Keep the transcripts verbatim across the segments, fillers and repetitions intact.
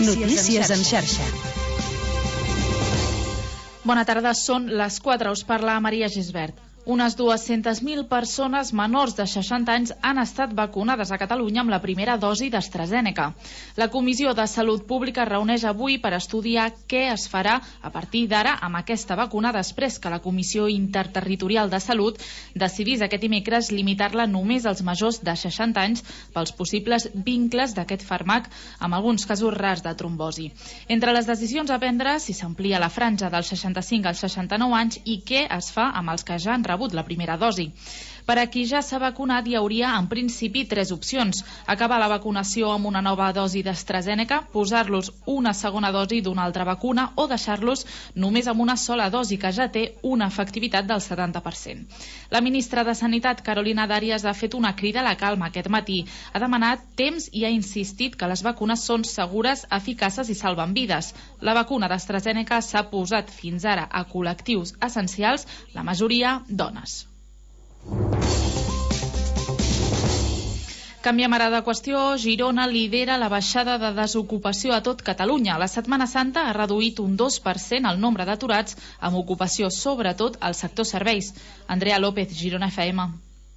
Notícies en xarxa. Bona tarda, són les quatre, us parla Maria Gisbert. Unes dues-centes mil persones menors de seixanta anys han estat vacunades a Catalunya amb la primera dosi d'AstraZeneca. La Comissió de Salut Pública es reuneix avui per estudiar què es farà a partir d'ara amb aquesta vacuna després que la Comissió Interterritorial de Salut decidís aquest dimecres limitar-la només als majors de seixanta anys pels possibles vincles d'aquest fàrmac amb alguns casos rars de trombosi. Entre les decisions a prendre, si s'amplia la franja dels seixanta-cinc als seixanta-nou anys i què es fa amb els que ja han rebut la primera dosi. Per a qui ja s'ha vacunat hi hauria en principi tres opcions: acabar la vacunació amb una nova dosi d'AstraZeneca, posar-los una segona dosi d'una altra vacuna o deixar-los només amb una sola dosi que ja té una efectivitat del setanta per cent. La ministra de Sanitat, Carolina Darias, ha fet una crida a la calma aquest matí. Ha demanat temps i ha insistit que les vacunes són segures, eficaces i salven vides. La vacuna d'AstraZeneca s'ha posat fins ara a col·lectius essencials, la majoria dones. Canviem ara de qüestió. Girona lidera la baixada de desocupació a tot Catalunya. La Setmana Santa ha reduït un dos per cent el nombre d'aturats amb ocupació, sobretot al sector serveis. Andrea López, Girona F M.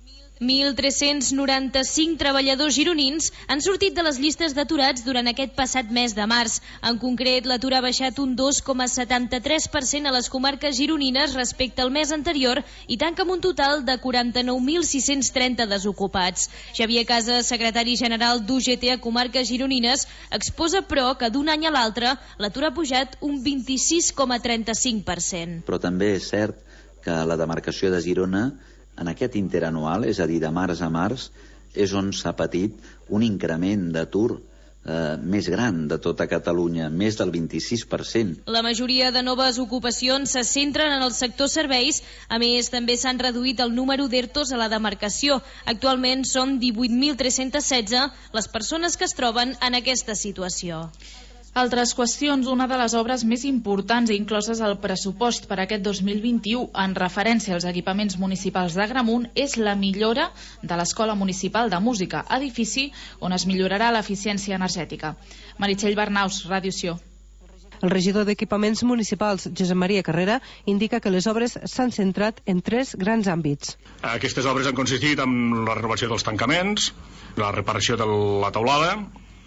mil tres-cents noranta-cinc treballadors gironins han sortit de les llistes d'aturats durant aquest passat mes de març. En concret, l'atur ha baixat un dos coma setanta-tres per cent a les comarques gironines respecte al mes anterior i tanca amb un total de quaranta-nou mil sis-cents trenta desocupats. Xavier Casas, secretari general d'U G T a comarques gironines, exposa, però, que d'un any a l'altre l'atur ha pujat un vint-i-sis coma trenta-cinc per cent. Però també és cert que la demarcació de Girona, en aquest interanual, és a dir, de març a març, és on s'ha patit un increment d'atur eh, més gran de tota Catalunya, més del vint-i-sis per cent. La majoria de noves ocupacions se centren en el sector serveis. A més, també s'han reduït el número d'ERTOs a la demarcació. Actualment són divuit mil tres-cents setze les persones que es troben en aquesta situació. Altres qüestions. Una de les obres més importants incloses al pressupost per aquest dos mil vint-i-u en referència als equipaments municipals d'Agramunt és la millora de l'Escola Municipal de Música, edifici on es millorarà l'eficiència energètica. Meritxell Bernaus, Ràdio Sió. El regidor d'Equipaments Municipals, Josep Maria Carrera, indica que les obres s'han centrat en tres grans àmbits. Aquestes obres han consistit en la renovació dels tancaments, la reparació de la teulada,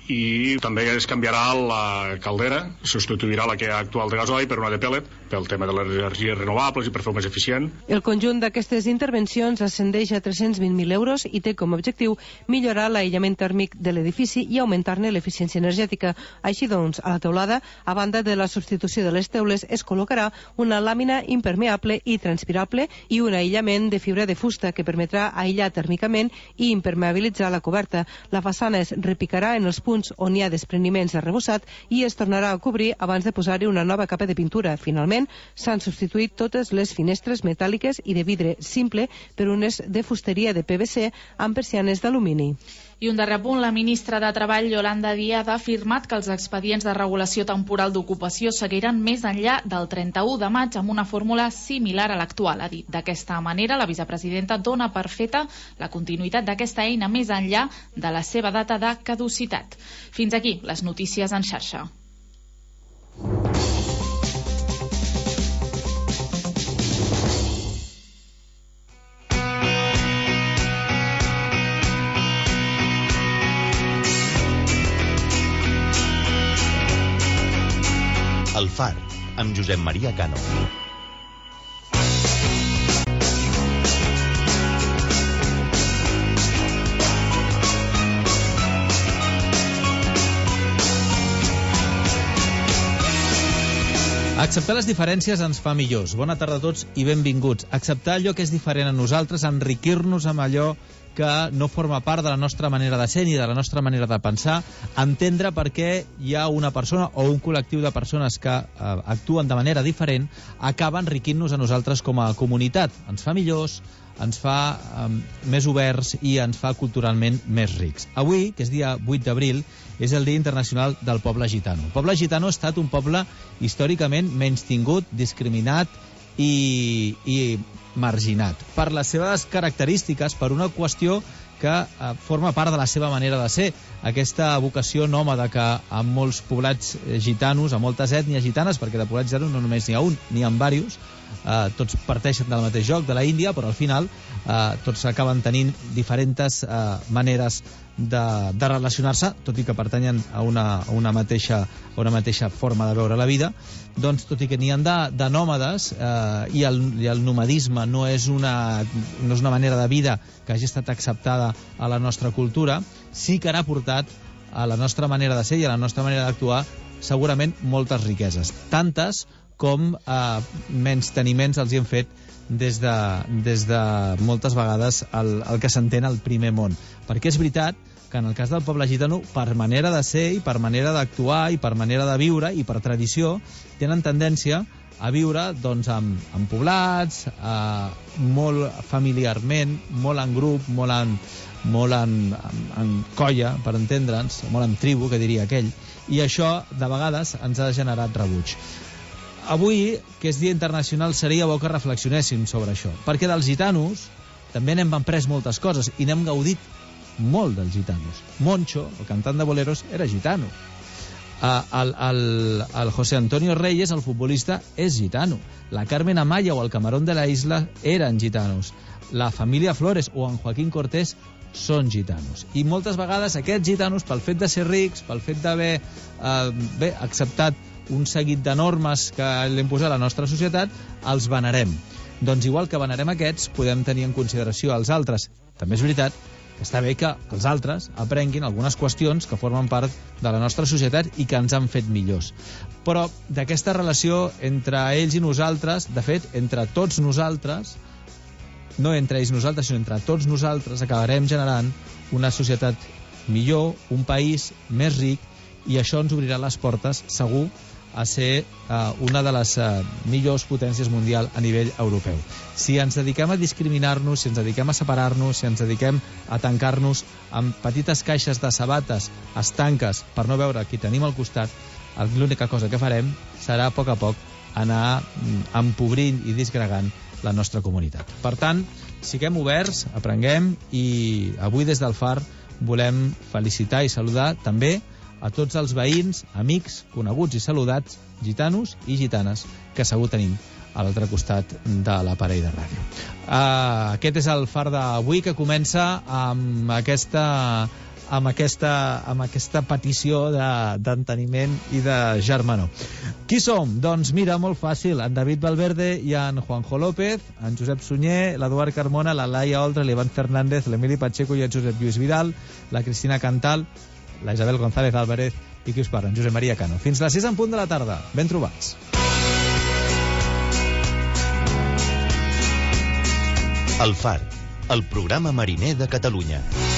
i també es canviarà la caldera, substituirà la que actual de gasoil per una de pellet, pel tema de les energies renovables i per fer-ho més eficient. El conjunt d'aquestes intervencions ascendeix a tres-cents vint mil euros i té com a objectiu millorar l'aïllament tèrmic de l'edifici i augmentar-ne l'eficiència energètica. Així doncs, a la teulada, a banda de la substitució de les teules, es col·locarà una làmina impermeable i transpirable i un aïllament de fibra de fusta que permetrà aïllar tèrmicament i impermeabilitzar la coberta. La façana es repicarà en els punts on hi ha despreniments d'arrebossat i es tornarà a cobrir abans de posar-hi una nova capa de pintura. Finalment, s'han substituït totes les finestres metàl·liques i de vidre simple per unes de fusteria de P V C amb persianes d'alumini. I un darrer punt, la ministra de Treball, Yolanda Díaz, ha afirmat que els expedients de regulació temporal d'ocupació seguiran més enllà del trenta-u de maig amb una fórmula similar a l'actual. Ha dit, d'aquesta manera, la vicepresidenta dona per feta la continuïtat d'aquesta eina més enllà de la seva data de caducitat. Fins aquí les notícies en xarxa. El Far, amb Josep Maria Cano. Acceptar les diferències ens fa millors. Bona tarda a tots i benvinguts. Acceptar allò que és diferent a nosaltres, enriquir-nos amb allò que no forma part de la nostra manera de ser ni de la nostra manera de pensar, entendre per què hi ha una persona o un col·lectiu de persones que eh, actuen de manera diferent, acaba enriquint-nos a nosaltres com a comunitat. Ens fa millors, ens fa eh, més oberts i ens fa culturalment més rics. Avui, que és dia vuit d'abril, és el Dia Internacional del Poble Gitano. El poble gitano ha estat un poble històricament menystingut, discriminat i, i marginat per les seves característiques, per una qüestió que eh, forma part de la seva manera de ser. Aquesta vocació nòmada que en molts poblats gitanos, a moltes ètnies gitanes, perquè de poblats gitanos no només n'hi ha un, n'hi ha diversos, eh, tots parteixen del mateix lloc, de la Índia, però al final eh, tots acaben tenint diferents eh, maneres de, de relacionar-se, tot i que pertanyen a una, a una, mateixa, a una mateixa forma de veure la vida. Doncs, tot i que n'hi ha de, de nòmades, eh, i, el, i el nomadisme no és, una, no és una manera de vida que hagi estat acceptada a la nostra cultura, sí que n'ha portat a la nostra manera de ser i a la nostra manera d'actuar segurament moltes riqueses, tantes com eh, menys teniments els hi hem fet des de, des de moltes vegades el, el que s'entén al primer món. Perquè és veritat que en el cas del poble gitano, per manera de ser i per manera d'actuar i per manera de viure i per tradició, tenen tendència a viure doncs, amb, amb poblats, eh, molt familiarment, molt en grup, molt en, molt en, en, en colla, per entendre'ns, molt en tribu, que diria aquell, i això de vegades ens ha generat rebuig. Avui, que és Dia Internacional, seria bo que reflexionéssim sobre això, perquè dels gitanos també n'hem après moltes coses i n'hem gaudit molt dels gitanos. Moncho, el cantant de boleros, era gitano. Uh, el, el, el José Antonio Reyes, el futbolista, és gitano. La Carmen Amaya o el Camarón de la Isla eren gitanos. La família Flores o en Joaquín Cortés són gitanos. I moltes vegades aquests gitanos, pel fet de ser rics, pel fet d'haver uh, bé, acceptat un seguit de normes que l'hem posat a la nostra societat, els venerem. Doncs igual que venerem aquests, podem tenir en consideració els altres. També és veritat que està bé que els altres aprenguin algunes qüestions que formen part de la nostra societat i que ens han fet millors. Però d'aquesta relació entre ells i nosaltres, de fet, entre tots nosaltres, no entre ells nosaltres, sinó entre tots nosaltres, acabarem generant una societat millor, un país més ric, i això ens obrirà les portes, segur, a ser uh, una de les uh, millors potències mundial a nivell europeu. Si ens dediquem a discriminar-nos, si ens dediquem a separar-nos, si ens dediquem a tancar-nos amb petites caixes de sabates estanques per no veure qui tenim al costat, l'única cosa que farem serà a poc a poc anar empobrint i disgregant la nostra comunitat. Per tant, siguem oberts, aprenguem, i avui des del Far volem felicitar i saludar també a tots els veïns, amics, coneguts i saludats, gitanos i gitanes, que segur tenim a l'altre costat de l'aparell de ràdio. Uh, aquest és el Far d'avui, que comença amb aquesta, amb aquesta, amb aquesta petició d'enteniment i de germanor. Qui som? Doncs mira, molt fàcil, en David Valverde i en Juanjo López, en Josep Sunyer, l'Eduard Carmona, la Laia Oltra, l'Ivan Fernández, l'Emili Pacheco i en Josep Lluís Vidal, la Cristina Cantal, la Isabel González Álvarez i qui us parla, en Josep Maria Cano. Fins les sis en punt de la tarda. Ben trobats. El Far, el programa mariner de Catalunya.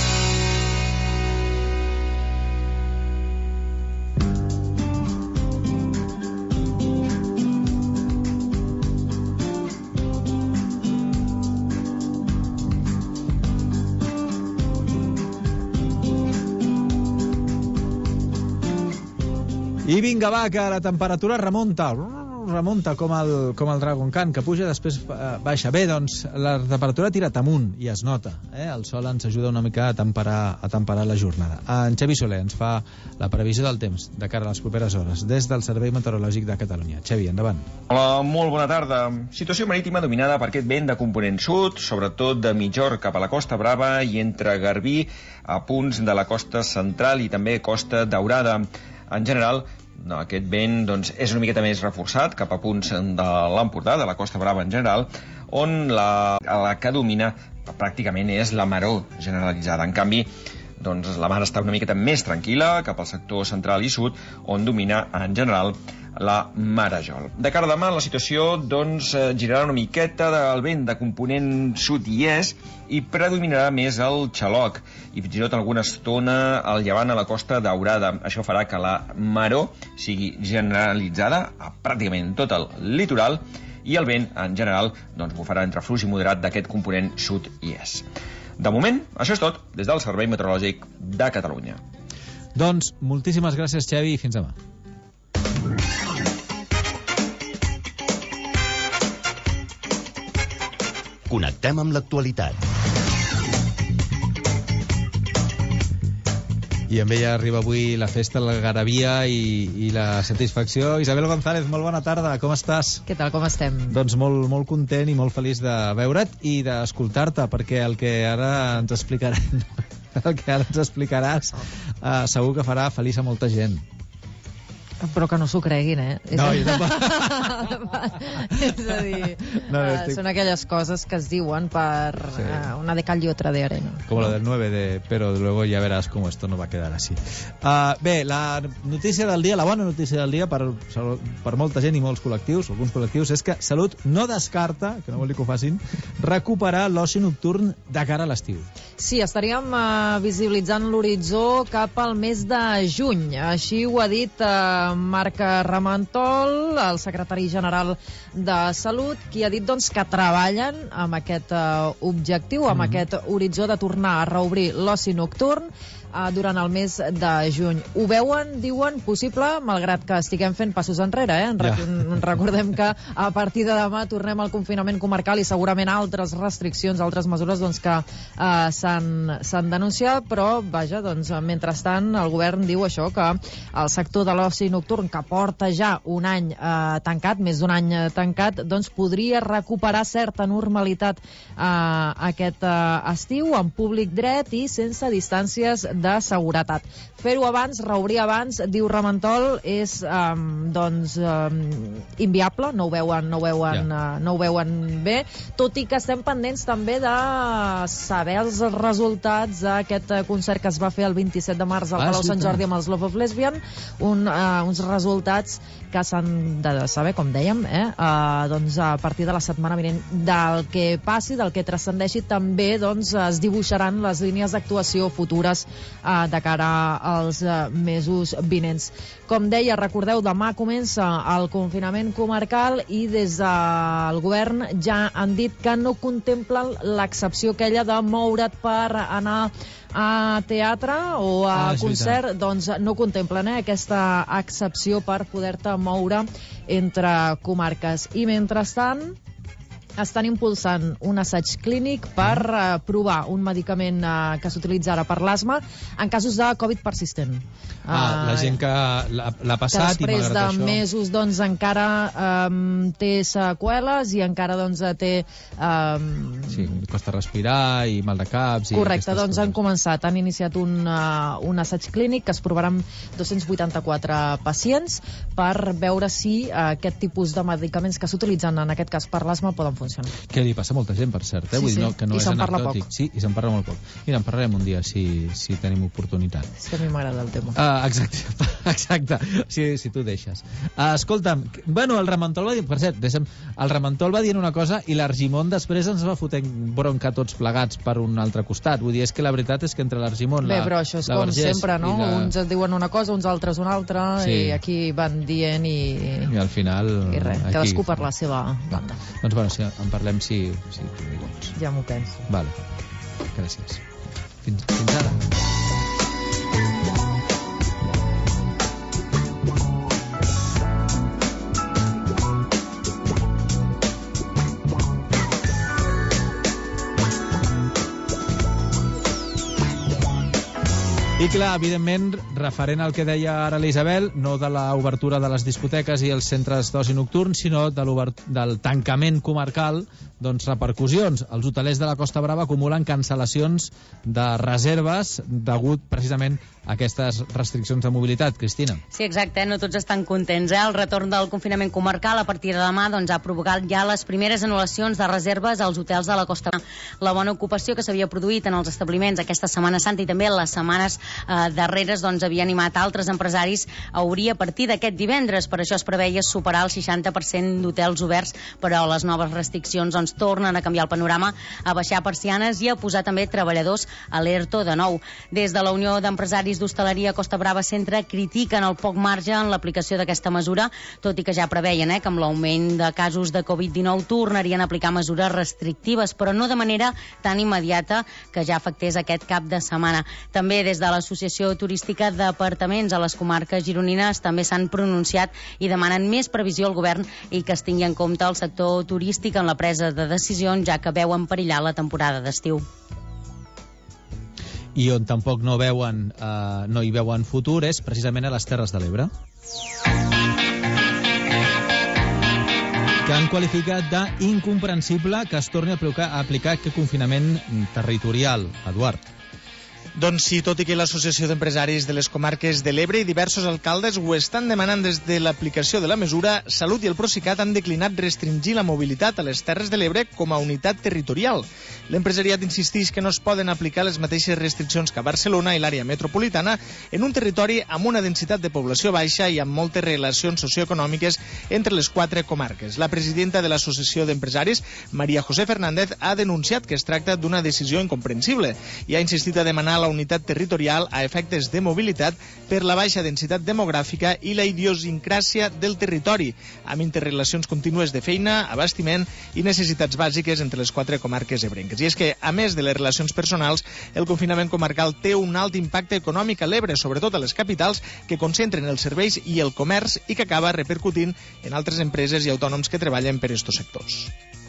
I vinga, va, que la temperatura remunta, remunta com el, com el Dragon Khan, que puja, després baixa. Bé, doncs, la temperatura tira amunt i es nota. Eh? El sol ens ajuda una mica a temperar, a temperar la jornada. En Xavi Soler ens fa la previsió del temps de cara a les properes hores, des del Servei Meteorològic de Catalunya. Xavi, endavant. Hola, molt bona tarda. Situació marítima dominada per aquest vent de component sud, sobretot de Mitjor cap a la Costa Brava i entre Garbí a punts de la costa central i també Costa Daurada. En general, no, aquest vent doncs, és una miqueta més reforçat cap a punts de l'Empordà, de la Costa Brava en general, on la, la que domina pràcticament és la maror generalitzada. En canvi, doncs, la mar està una miqueta més tranquil·la cap al sector central i sud, on domina en general la marejol. De cara a demà, la situació doncs, girarà una miqueta del vent de component sud i est i predominarà més el xaloc i fins i tot alguna estona al llevant a la Costa Daurada. Això farà que la maror sigui generalitzada a pràcticament tot el litoral i el vent, en general, doncs, bufarà entre fluix i moderat d'aquest component sud i est. De moment, això és tot des del Servei Meteorològic de Catalunya. Doncs moltíssimes gràcies, Xavi, i fins demà. Connectem amb l'actualitat. i amb ella arriba avui la festa, l'algarabia i, i la satisfacció. Isabel González, molt bona tarda, com estàs? Què tal, com estem? Doncs molt, molt content i molt feliç de veure't i d'escoltar-te, perquè el que ara ens explicarem, el que ara ens explicaràs uh, segur que farà feliç a molta gent. Però que no s'ho creguin, eh? No, jo tampoc. És a dir, no, no, uh, estic... són aquelles coses que es diuen per sí. uh, una de cal i otra de arena. Como lo del nueve de... Pero luego ya verás cómo esto no va a quedar así. Uh, bé, la notícia del dia, la bona notícia del dia per, per molta gent i molts col·lectius, alguns col·lectius, és que Salut no descarta, que no vol dir que ho facin, recuperar l'oci nocturn de cara a l'estiu. Sí, estaríem uh, visibilitzant l'horitzó cap al mes de juny. Així ho ha dit uh, Marc Ramentol, el secretari general de Salut, qui ha dit doncs, que treballen amb aquest uh, objectiu, amb mm-hmm. aquest horitzó de tornar a reobrir l'oci nocturn uh, durant el mes de juny. Ho veuen, diuen, possible, malgrat que estiguem fent passos enrere. Eh? Rec ja. Recordem que a partir de demà tornem al confinament comarcal i segurament altres restriccions, altres mesures doncs, que uh, s'han denunciat, però vaja, doncs, mentrestant el govern diu això, que el sector de l'oci nocturn, que porta ja un any eh, tancat, més d'un any eh, tancat, doncs podria recuperar certa normalitat eh, aquest eh, estiu, amb públic dret i sense distàncies de seguretat. Fer-ho abans, reobrir abans, diu Ramentol, és eh, doncs eh, inviable, no ho veuen, no ho veuen, yeah. eh, no ho veuen bé, tot i que estem pendents també de saber els resultats d'aquest concert que es va fer el vint-i-set de març al ah, Palau sí, Sant Jordi amb els Love of Lesbian, un, uh, uns resultats que s'han de saber, com dèiem, eh? uh, doncs a partir de la setmana vinent. Del que passi, del que transcendeixi, també doncs, es dibuixaran les línies d'actuació futures uh, de cara als uh, mesos vinents. Com deia, recordeu, demà comença el confinament comarcal i des del govern ja han dit que no contemplen l'excepció aquella de moure't per anar a teatre o a ah, concert, doncs no contemplen eh, aquesta excepció per poder-te moure entre comarques. I mentrestant estan impulsant un assaig clínic per uh, provar un medicament uh, que s'utilitza ara per l'asma en casos de Covid persistent. Ah, la gent que l'ha passat i malgrat això... Que després de mesos doncs, encara um, té seqüeles i encara doncs, té... Um... Sí, costa respirar i mal de caps... I correcte, doncs coses. Han començat, han iniciat un, uh, un assaig clínic que es provarà amb dos-cents vuitanta-quatre pacients per veure si uh, aquest tipus de medicaments que s'utilitzen, en aquest cas per l'asma, poden funcionar. Que li passa a molta gent, per cert, eh? Sí, Vull dir, sí. no, que no I és se'n parla anecdòtic. poc. Sí, i se'n parla molt poc. Mira, en parlarem un dia, si, si tenim oportunitat. És que a mi m'agrada el tema. Uh, exacte, exacte, si, si tu deixes. Uh, escolta'm, bueno, el Ramentol va dir, per cert, deixa'm, el Ramentol va dir una cosa i l'Argimon després ens va fotent bronca tots plegats per un altre costat. Vull dir, és que la veritat és que entre l'Argimon, Bé, la, però això és com Vergés sempre, no? La... Uns et diuen una cosa, uns altres una altra, sí. I aquí van dient i... I al final... I res, aquí... cadascú per la seva banda. Doncs bueno, sí, en parlem si, si tu hi vols. Ja m'ho penso. Vale, gràcies. Fins, fins ara. I clar, evidentment, referent al que deia ara l'Isabel, no de l'obertura de les discoteques i els centres d'oci nocturn, sinó de del tancament comarcal, doncs repercussions. Els hotelers de la Costa Brava acumulen cancel·lacions de reserves degut precisament a aquestes restriccions de mobilitat. Cristina. Sí, exacte, no tots estan contents. Eh? El retorn del confinament comarcal a partir de demà doncs, ha provocat ja les primeres anul·lacions de reserves als hotels de la Costa Brava. La bona ocupació que s'havia produït en els establiments aquesta Setmana Santa i també les setmanes eh, darreres doncs, havia animat altres empresaris a obrir a partir d'aquest divendres. Per això es preveia superar el seixanta per cent d'hotels oberts, però les noves restriccions doncs, tornen a canviar el panorama, a baixar persianes i a posar també treballadors a l'ERTO de nou. Des de la Unió d'Empresaris d'Hostaleria Costa Brava Centre critiquen el poc marge en l'aplicació d'aquesta mesura, tot i que ja preveien eh, que amb l'augment de casos de Covid dinou tornarien a aplicar mesures restrictives, però no de manera tan immediata que ja afectés aquest cap de setmana. També des de l'Associació Turística d'Apartaments a les comarques gironines també s'han pronunciat i demanen més previsió al govern i que es tingui en compte el sector turístic en la presa de decisions, ja que veuen perillar la temporada d'estiu. i on tampoc no, veuen, eh, no hi veuen futur és precisament a les Terres de l'Ebre, que han qualificat d'incomprensible que es torni a aplicar, a aplicar aquest confinament territorial. Eduard. Doncs sí, tot i que l'Associació d'Empresaris de les Comarques de l'Ebre i diversos alcaldes ho estan demanant des de l'aplicació de la mesura, Salut i el Procicat han declinat restringir la mobilitat a les Terres de l'Ebre com a unitat territorial. L'empresariat insisteix que no es poden aplicar les mateixes restriccions que a Barcelona i l'àrea metropolitana en un territori amb una densitat de població baixa i amb moltes relacions socioeconòmiques entre les quatre comarques. La presidenta de l'Associació d'Empresaris, Maria José Fernández, ha denunciat que es tracta d'una decisió incomprensible i ha insistit a demanar la unitat territorial a efectes de mobilitat per la baixa densitat demogràfica i la idiosincràsia del territori, amb interrelacions contínues de feina, abastiment i necessitats bàsiques entre les quatre comarques ebrenques. I és que, a més de les relacions personals, el confinament comarcal té un alt impacte econòmic a l'Ebre, sobretot a les capitals, que concentren els serveis i el comerç i que acaba repercutint en altres empreses i autònoms que treballen per estos sectors.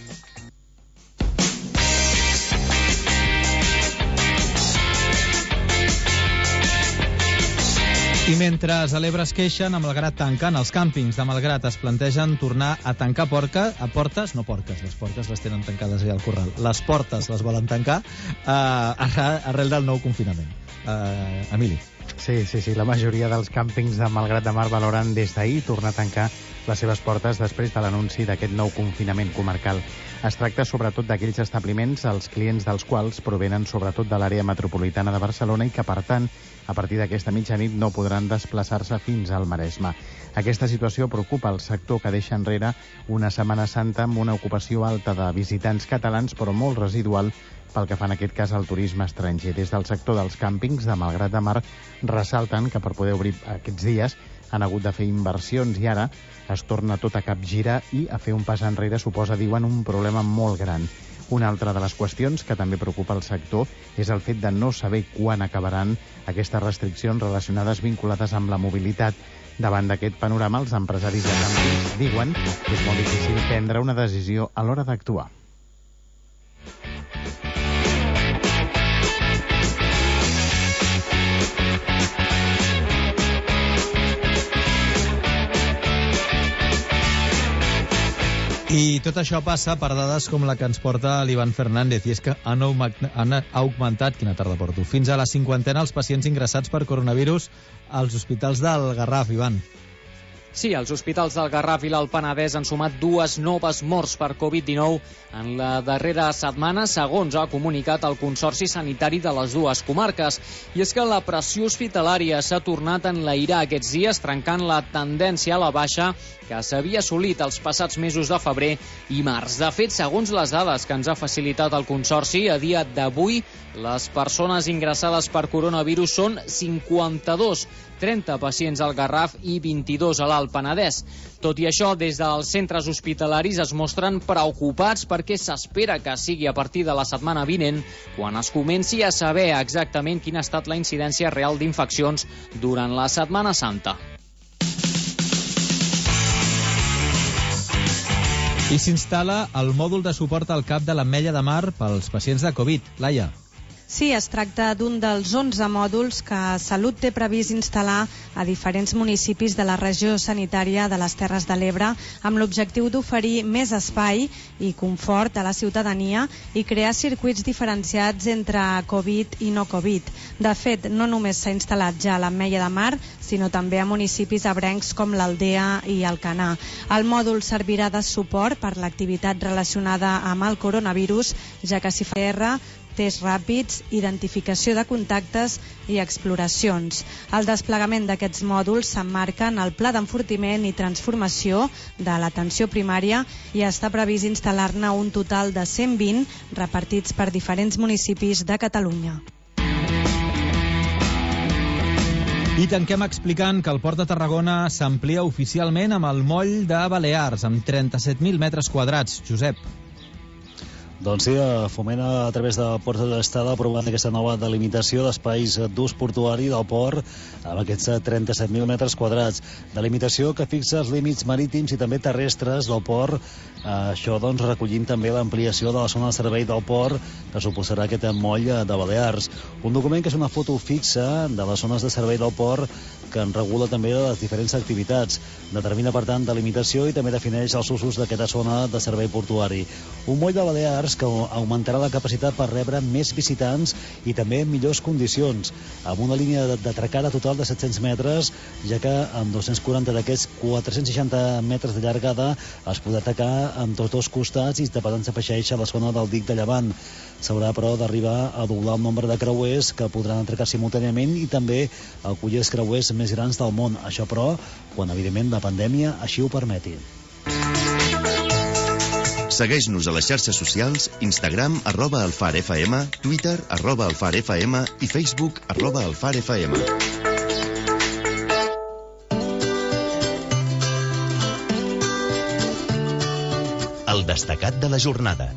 I mentre a l'Ebre es queixen, a Malgrat tanquen, els càmpings de Malgrat es plantegen tornar a tancar porca, a portes, no porques, les porques les tenen tancades allà al corral, les portes les volen tancar eh, arrel del nou confinament. Eh, Emili. Sí, sí, sí, la majoria dels càmpings de Malgrat de Mar valoren des d'ahir tornar a tancar les seves portes després de l'anunci d'aquest nou confinament comarcal. Es tracta sobretot d'aquells establiments els clients dels quals provenen sobretot de l'àrea metropolitana de Barcelona i que, per tant, a partir d'aquesta mitjanit no podran desplaçar-se fins al Maresme. Aquesta situació preocupa el sector, que deixa enrere una Setmana Santa amb una ocupació alta de visitants catalans, però molt residual pel que fa en aquest cas al turisme estranger. Des del sector dels càmpings de Malgrat de Mar ressalten que per poder obrir aquests dies han hagut de fer inversions i ara es torna tot a capgirar i a fer un pas enrere suposa, diuen, un problema molt gran. Una altra de les qüestions que també preocupa el sector és el fet de no saber quan acabaran aquestes restriccions relacionades vinculades amb la mobilitat. Davant d'aquest panorama, els empresaris de càmpings diuen que és molt difícil prendre una decisió a l'hora d'actuar. I tot això passa per dades com la que ens porta l'Ivan Fernández, i és que han augmentat, quina tarda porto, fins a la cinquantena els pacients ingressats per coronavirus als hospitals del Garraf, Ivan. Sí, els hospitals del Garraf i l'Alt Penedès han sumat dues noves morts per covid dinou en la darrera setmana, segons ha comunicat el Consorci Sanitari de les dues comarques. I és que la pressió hospitalària s'ha tornat a enlairar aquests dies, trencant la tendència a la baixa que s'havia assolit els passats mesos de febrer i març. De fet, segons les dades que ens ha facilitat el Consorci, a dia d'avui les persones ingressades per coronavirus són cinquanta-dos, trenta pacients al Garraf i vint-i-dos a l'Alt Penedès. Tot i això, des dels centres hospitalaris es mostren preocupats perquè s'espera que sigui a partir de la setmana vinent quan es comenci a saber exactament quina ha estat la incidència real d'infeccions durant la Setmana Santa. I s'instal·la el mòdul de suport al cap de l'Ametlla de Mar pels pacients de Covid. Laia. Sí, es tracta d'un dels onze mòduls que Salut té previst instal·lar a diferents municipis de la regió sanitària de les Terres de l'Ebre amb l'objectiu d'oferir més espai i confort a la ciutadania i crear circuits diferenciats entre Covid i no Covid. De fet, no només s'ha instal·lat ja a l'Ametlla de Mar, sinó també a municipis ebrencs com l'Aldea i Alcanar. El mòdul servirà de suport per l'activitat relacionada amb el coronavirus, ja que s'hi fa P C R, tests ràpids, identificació de contactes i exploracions. El desplegament d'aquests mòduls s'emmarca en el Pla d'Enfortiment i Transformació de l'Atenció Primària i està previst instal·lar-ne un total de cent vint repartits per diferents municipis de Catalunya. I tanquem explicant que el Port de Tarragona s'amplia oficialment amb el moll de Balears, amb trenta-set mil metres quadrats. Josep. Doncs sí, Foment a través de Ports d'Estada aprovant aquesta nova delimitació d'espais d'ús portuari del port amb aquests trenta-set mil metres quadrats. Delimitació que fixa els límits marítims i també terrestres del port. Això, doncs, recollint també l'ampliació de la zona de servei del port que suposarà aquest moll de Balears. Un document que és una foto fixa de les zones de servei del port que en regula també les diferents activitats. Determina, per tant, delimitació i també defineix els usos d'aquesta zona de servei portuari. Un moll de Balears que augmentarà la capacitat per rebre més visitants i també en millors condicions, amb una línia d'atracada total de set-cents metres, ja que amb dos-cents quaranta d'aquests quatre-cents seixanta metres de llargada es podrà atacar amb tots dos costats i per tant s'afegeix a la zona del dic de Llevant. S'haurà, però, d'arribar a doblar el nombre de creuers que podran atracar simultàniament i també acollir els creuers més grans del món. Això, però, quan, evidentment, la pandèmia així ho permeti. Segueix-nos a les xarxes socials, Instagram, arroba alfarfm, Twitter, arroba alfarfm i Facebook, arroba alfarfm. El destacat de la jornada.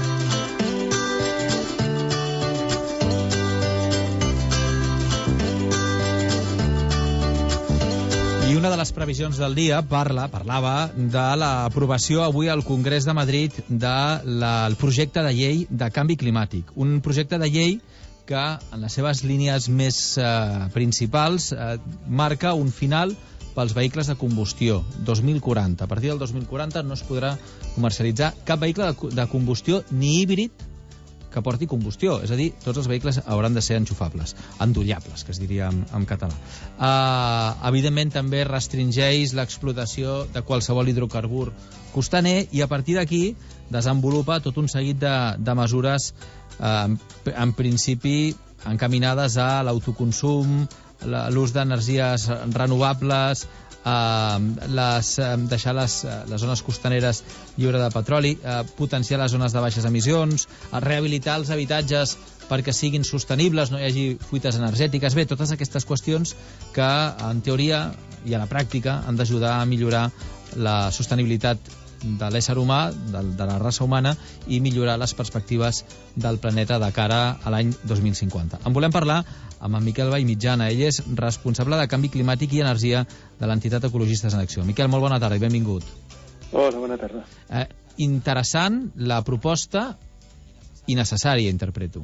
I una de les previsions del dia parla, parlava de l'aprovació avui al Congrés de Madrid del projecte de llei de canvi climàtic. Un projecte de llei que, en les seves línies més eh, principals, eh, marca un final pels vehicles de combustió, dos mil quaranta. A partir del dos mil quaranta no es podrà comercialitzar cap vehicle de, de combustió ni híbrid que porti combustió, és a dir, tots els vehicles hauran de ser enxufables, endollables, que es diria en, en català. Uh, evidentment, també restringeix l'explotació de qualsevol hidrocarbur costaner i a partir d'aquí desenvolupa tot un seguit de, de mesures uh, en principi encaminades a l'autoconsum, l'ús d'energies renovables, Uh, les, uh, deixar les, uh, les zones costaneres lliure de petroli, uh, potenciar les zones de baixes emissions, uh, rehabilitar els habitatges perquè siguin sostenibles, no hi hagi fuites energètiques. Bé, totes aquestes qüestions que en teoria i a la pràctica han d'ajudar a millorar la sostenibilitat de l'ésser humà, de, de la raça humana, i millorar les perspectives del planeta de cara a l'any dos mil cinquanta. En volem parlar amb en Miquel Vallmitjana. Ell és responsable de Canvi Climàtic i Energia de l'entitat Ecologistes en Acció. Miquel, molt bona tarda i benvingut. Hola, bona tarda. Eh, interessant la proposta i necessària, interpreto.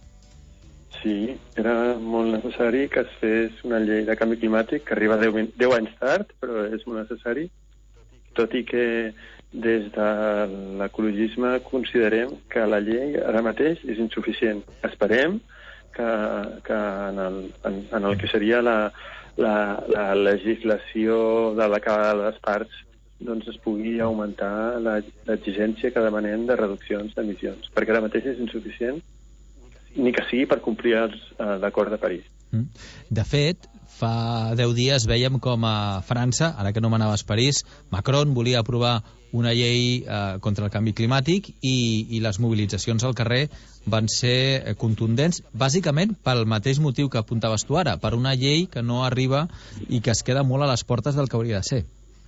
Sí, era molt necessari que es fes una llei de canvi climàtic que arriba deu anys tard, però és molt necessari, tot i que des de l'ecologisme considerem que la llei ara mateix és insuficient. Esperem que, que en, el, en, en el que seria la, la, la legislació de la que les parts doncs es pugui augmentar l'exigència que demanem de reduccions d'emissions, perquè ara mateix és insuficient, ni que sigui per complir l'acord de París. De fet, fa deu dies veiem com a França, ara que no manaves París, Macron volia aprovar una llei eh, contra el canvi climàtic i, i les mobilitzacions al carrer van ser contundents, bàsicament pel mateix motiu que apuntaves tu ara, per una llei que no arriba i que es queda molt a les portes del que hauria de ser.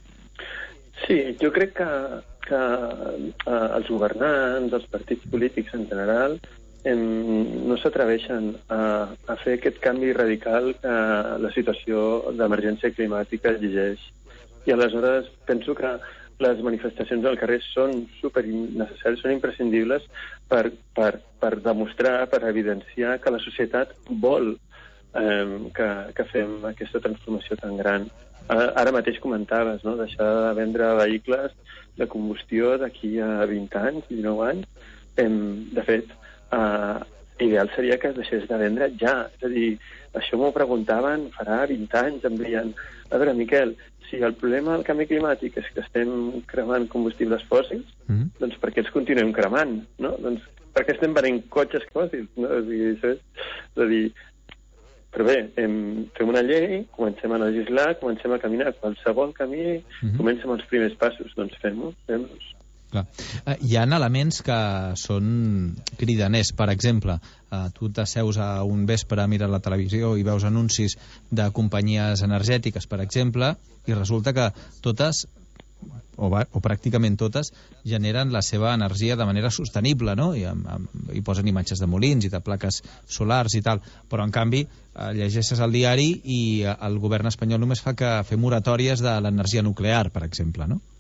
Sí, jo crec que, que eh, els governants, els partits polítics en general, em, no s'atreveixen a, a fer aquest canvi radical que la situació d'emergència climàtica exigeix. I aleshores penso que les manifestacions al carrer són super necessàries, són imprescindibles per, per, per demostrar, per evidenciar que la societat vol eh, que, que fem aquesta transformació tan gran. Ara mateix comentaves, no?, deixar de vendre vehicles de combustió d'aquí a vint anys, dinou anys. De fet, eh, ideal seria que es deixés de vendre ja. És a dir, això m'ho preguntaven farà vint anys, em deien, a veure, Miquel, si el problema del canvi climàtic és que estem cremant combustibles fòssils, mm. doncs per què els continuem cremant, no? Doncs per què estem venent cotxes fòssils, no? És a dir, això és, és a dir, però bé, hem, fem una llei, comencem a legislar, comencem a caminar qualsevol camí, mm-hmm. comencem els primers passos, doncs fem-ho, fem-los. Clar. Eh, hi ha elements que són cridaners. Per exemple, eh, tu t'asseus a un vespre a mirar la televisió i veus anuncis de companyies energètiques, per exemple, i resulta que totes o, va, o pràcticament totes, generen la seva energia de manera sostenible, no? I, amb, amb, i posen imatges de molins i de plaques solars i tal, però en canvi eh, llegeixes el diari i eh, el govern espanyol només fa que fer moratòries de l'energia nuclear, per exemple, no?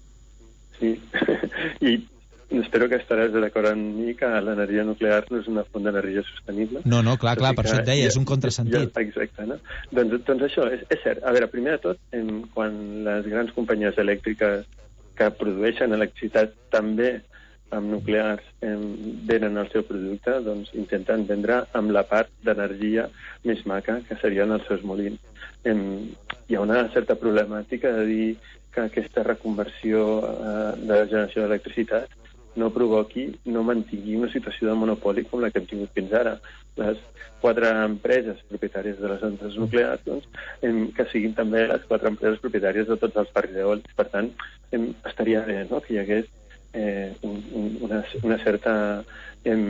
Sí, i espero que estaràs d'acord amb mi que l'energia nuclear no és una font d'energia sostenible. No, no, clar, clar, per això et deia, és un contrasentit. Ja, exacte, no? Doncs, doncs això, és, és cert. A veure, primer de tot, en, quan les grans companyies elèctriques que produeixen electricitat també amb nuclears eh, venen el seu producte, doncs intenten vendre amb la part d'energia més maca, que serien els seus molins. Eh, hi ha una certa problemàtica de dir que aquesta reconversió eh, de generació d'electricitat no provoqui, no mantingui una situació de monopoli com la que hem tingut fins ara. Les quatre empreses propietàries de les centrals nuclears, doncs, hem, que siguin també les quatre empreses propietàries de tots els parcs eòlics. Per tant, hem, estaria bé, no?, que hi hagués eh, un, un, una, una certa eh,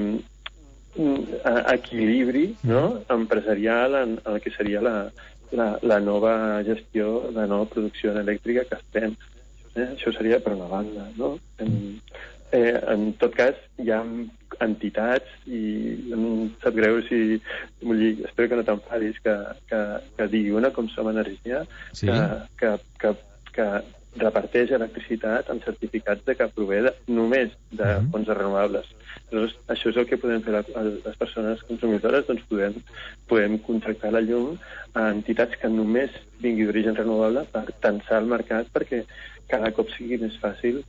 un equilibri, no?, empresarial en, en el que seria la, la, la nova gestió, la nova producció elèctrica que estem. Eh? Això seria per una banda, no? En, Eh, en tot cas, hi ha entitats i em sap greu si... Vull dir, espero que no t'enfadis que, que, que digui una com Som Energia, sí. que, que, que, que reparteix electricitat amb certificats de que prové de, només de uh-huh. fonts renovables. Llavors, això és el que podem fer les persones consumidores, doncs podem, podem contractar la llum a entitats que només vingui d'origen renovable per tensar el mercat perquè cada cop sigui més fàcil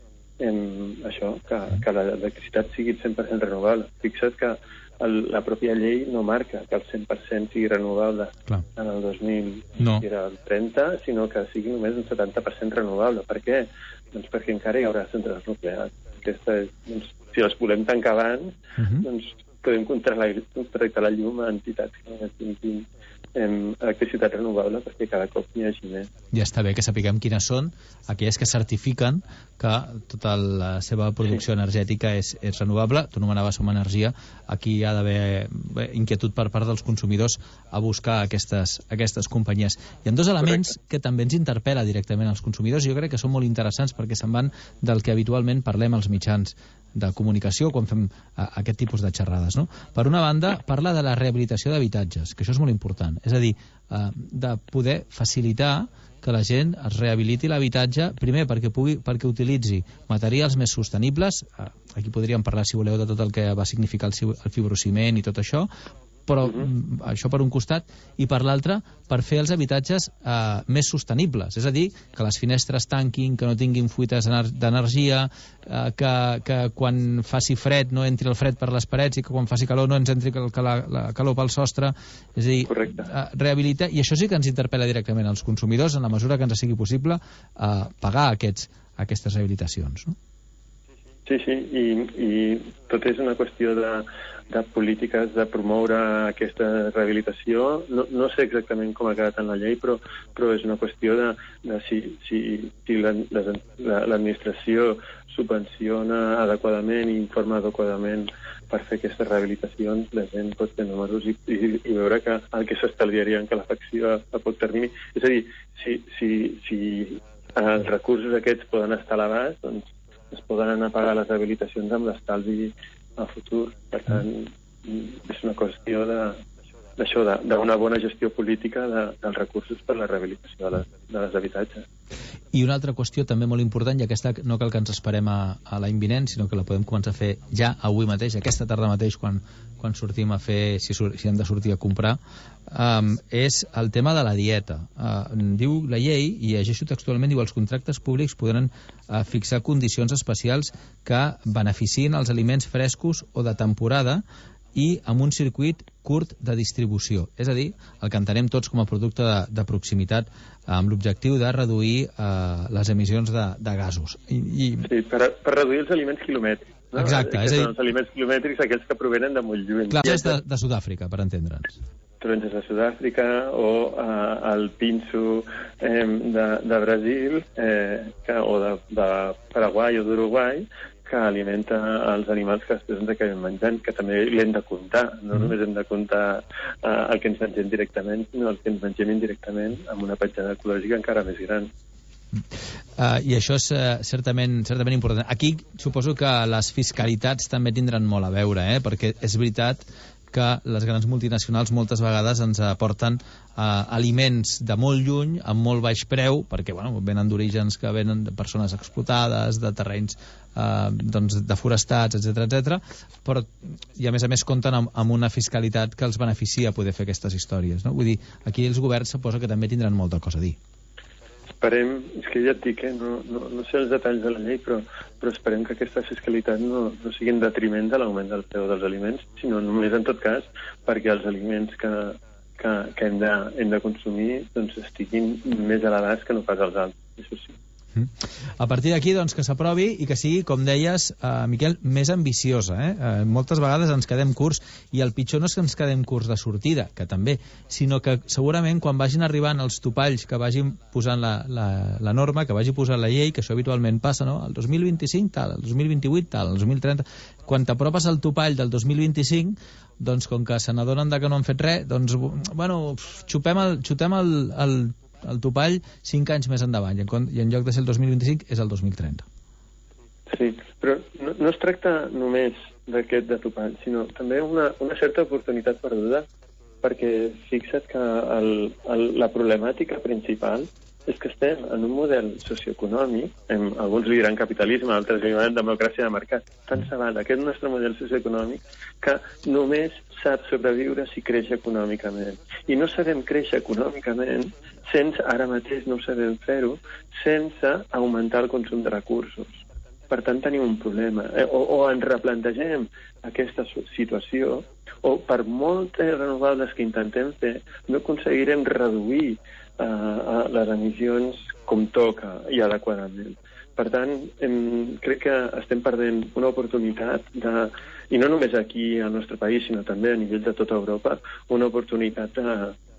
en això, que, que l'electricitat sigui cent per cent renovable. Fixa't que el, la pròpia llei no marca que el cent per cent sigui renovable Clar. en el dos mil no. trenta, sinó que sigui només un setanta per cent renovable. Per què? Doncs perquè encara hi haurà centrals nuclears. Aquesta és, doncs, si les volem tancar abans, uh-huh. doncs podem contractar la llum a entitats que tinguin en electricitat renovable perquè cada cop n'hi hagi més. Ja està bé que sapiguem quines són aquelles que certifiquen que tota la seva producció sí. energètica és, és renovable. Tu nomenaves Som Energia. Aquí hi ha d'haver inquietud per part dels consumidors a buscar aquestes, aquestes companyies. Hi ha dos elements Correcte. que també ens interpel·la directament als consumidors i jo crec que són molt interessants perquè se'n van del que habitualment parlem als mitjans de comunicació quan fem a, aquest tipus de xerrades, no? Per una banda, parla de la rehabilitació d'habitatges, que això és molt important. És a dir, eh, de poder facilitar que la gent es rehabiliti l'habitatge, primer perquè pugui perquè utilitzi materials més sostenibles, eh, aquí podríem parlar, si voleu, de tot el que va significar el, el fibrociment i tot això, però uh-huh. això per un costat, i per l'altre per fer els habitatges eh, més sostenibles, és a dir, que les finestres tanquin, que no tinguin fuites d'energia, eh, que, que quan faci fred no entri el fred per les parets i que quan faci calor no ens entri la, la calor pel sostre, és a dir, eh, rehabilitar, i això sí que ens interpel·la directament als consumidors en la mesura que ens sigui possible eh, pagar aquests, aquestes rehabilitacions, no? Sí, sí, i, i tot és una qüestió de, de polítiques de promoure aquesta rehabilitació. No, no sé exactament com ha quedat en la llei, però, però és una qüestió de, de si, si, si l'administració subvenciona adequadament i informa adequadament per fer aquestes rehabilitacions, la gent pot fer números i, i, i veure que el que s'estalviaria en calefacció a, a poc termini. És a dir, si, si, si els recursos aquests poden estar a l'abast, doncs es poden anar a pagar les rehabilitacions amb l'estalvi a futur. Per tant, és una qüestió de, d'això, d'una bona gestió política de, dels recursos per la rehabilitació de les, de les habitatges. I una altra qüestió també molt important, i aquesta no cal que ens esperem a, a l'any vinent, sinó que la podem començar a fer ja avui mateix, aquesta tarda mateix, quan, quan sortim a fer, si, si hem de sortir a comprar, um, és el tema de la dieta. Uh, diu la llei, i llegeixo textualment, diu els contractes públics podran uh, fixar condicions especials que beneficien els aliments frescos o de temporada i amb un circuit curt de distribució. És a dir, el que entenem tots com a producte de, de proximitat amb l'objectiu de reduir eh, les emissions de, de gasos. I, i... Sí, per, per reduir els aliments quilomètrics. No? Exacte. És a dir, els aliments quilomètrics, aquells que provenen de molt lluny. Clar, és de, de Sud-àfrica, per entendre'ns. Taronges de Sud-àfrica o eh, el pinso eh, de, de Brasil eh, que, o de, de Paraguai o d'Uruguai, que alimenta els animals que després ens acabem menjant, que també l'hem de comptar. No mm. només hem de comptar uh, el que ens mengem directament, sinó el que ens mengem indirectament amb una petjada ecològica encara més gran. Uh, I això és uh, certament, certament important. Aquí suposo que les fiscalitats també tindran molt a veure, eh? Perquè és veritat que les grans multinacionals moltes vegades ens aporten uh, aliments de molt lluny, amb molt baix preu, perquè bueno, venen d'orígens que venen de persones explotades, de terrenys uh, doncs, deforestats, etcètera, etcètera, però i a més a més compten amb, amb una fiscalitat que els beneficia poder fer aquestes històries, no? Vull dir, aquí els governs suposa que també tindran molta cosa a dir. Esperem, és que ja et dic, eh, no, no, no sé els detalls de la llei, però, però esperem que aquesta fiscalitat no, no sigui en detriment de l'augment del preu dels aliments, sinó només en tot cas perquè els aliments que, que, que hem, de, hem de consumir doncs, estiguin més elevats que no pas els altres, això sí. A partir d'aquí, doncs, que s'aprovi i que sigui, com deies, eh, Miquel, més ambiciosa. Eh? Eh, moltes vegades ens quedem curts, i el pitjor no és que ens quedem curts de sortida, que també, sinó que segurament quan vagin arribant els topalls que vagin posant la, la, la norma, que vagi posant la llei, que això habitualment passa, no? El dos mil vint-i-cinc tal, el dos mil vint-i-vuit tal, el dos mil trenta... Quan t'apropes al topall del dos mil vint-i-cinc, doncs com que se n'adonen que no han fet res, doncs, bueno, xupem el, xutem el, el el topall cinc anys més endavant, i en, i en lloc de ser el dos mil vint-i-cinc és el dos mil trenta. Sí, però no, no es tracta només d'aquest de topall, sinó també una, una certa oportunitat perduda, perquè fixa't que el, el, la problemàtica principal és que estem en un model socioeconòmic, en, alguns li diran capitalisme, altres li diran democràcia de mercat, tan sabat aquest nostre model socioeconòmic que només sap sobreviure si creix econòmicament. I no sabem créixer econòmicament sense, ara mateix no sabem fer-ho, sense augmentar el consum de recursos. Per tant, tenim un problema. Eh? O, o ens replantegem aquesta situació, o per moltes renovables que intentem fer, no aconseguirem reduir eh, les emissions com toca i adequadament. Per tant, em, crec que estem perdent una oportunitat de, i no només aquí al nostre país, sinó també a nivell de tota Europa, una oportunitat de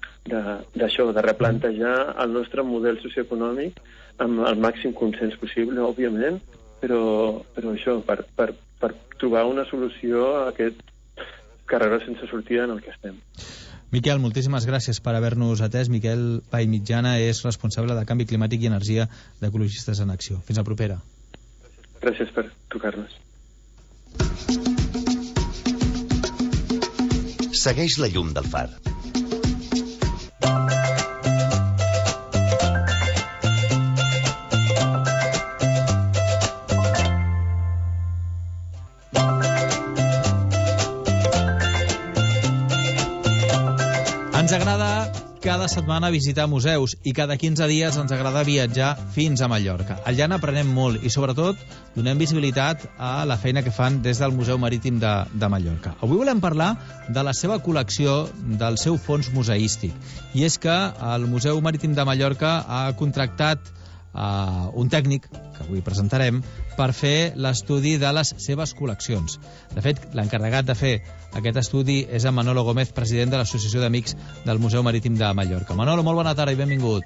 d'això, de, de replantejar el nostre model socioeconòmic amb el màxim consens possible, òbviament, però, però això, per, per, per trobar una solució a aquest carreró sense sortida en el que estem. Miquel, moltíssimes gràcies per haver-nos atès. Miquel Vall Mitjana és responsable de Canvi Climàtic i Energia d'Ecologistes en Acció. Fins la propera. Gràcies per trucar-nos. Segueix la llum del far. Ens agrada cada setmana visitar museus i cada quinze dies ens agrada viatjar fins a Mallorca. Allà n'aprenem molt i, sobretot, donem visibilitat a la feina que fan des del Museu Marítim de, de Mallorca. Avui volem parlar de la seva col·lecció, del seu fons museístic. I és que el Museu Marítim de Mallorca ha contractat Uh, un tècnic, que avui presentarem, per fer l'estudi de les seves col·leccions. De fet, l'encarregat de fer aquest estudi és en Manolo Gómez, president de l'Associació d'Amics del Museu Marítim de Mallorca. Manolo, molt bona tarda i benvingut.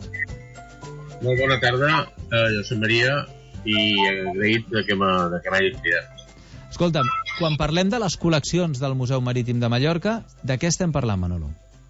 Molt bona tarda, uh, jo soc Maria i agraït de que m'hagi cridat. Escolta'm, quan parlem de les col·leccions del Museu Marítim de Mallorca, de què estem parlant, Manolo?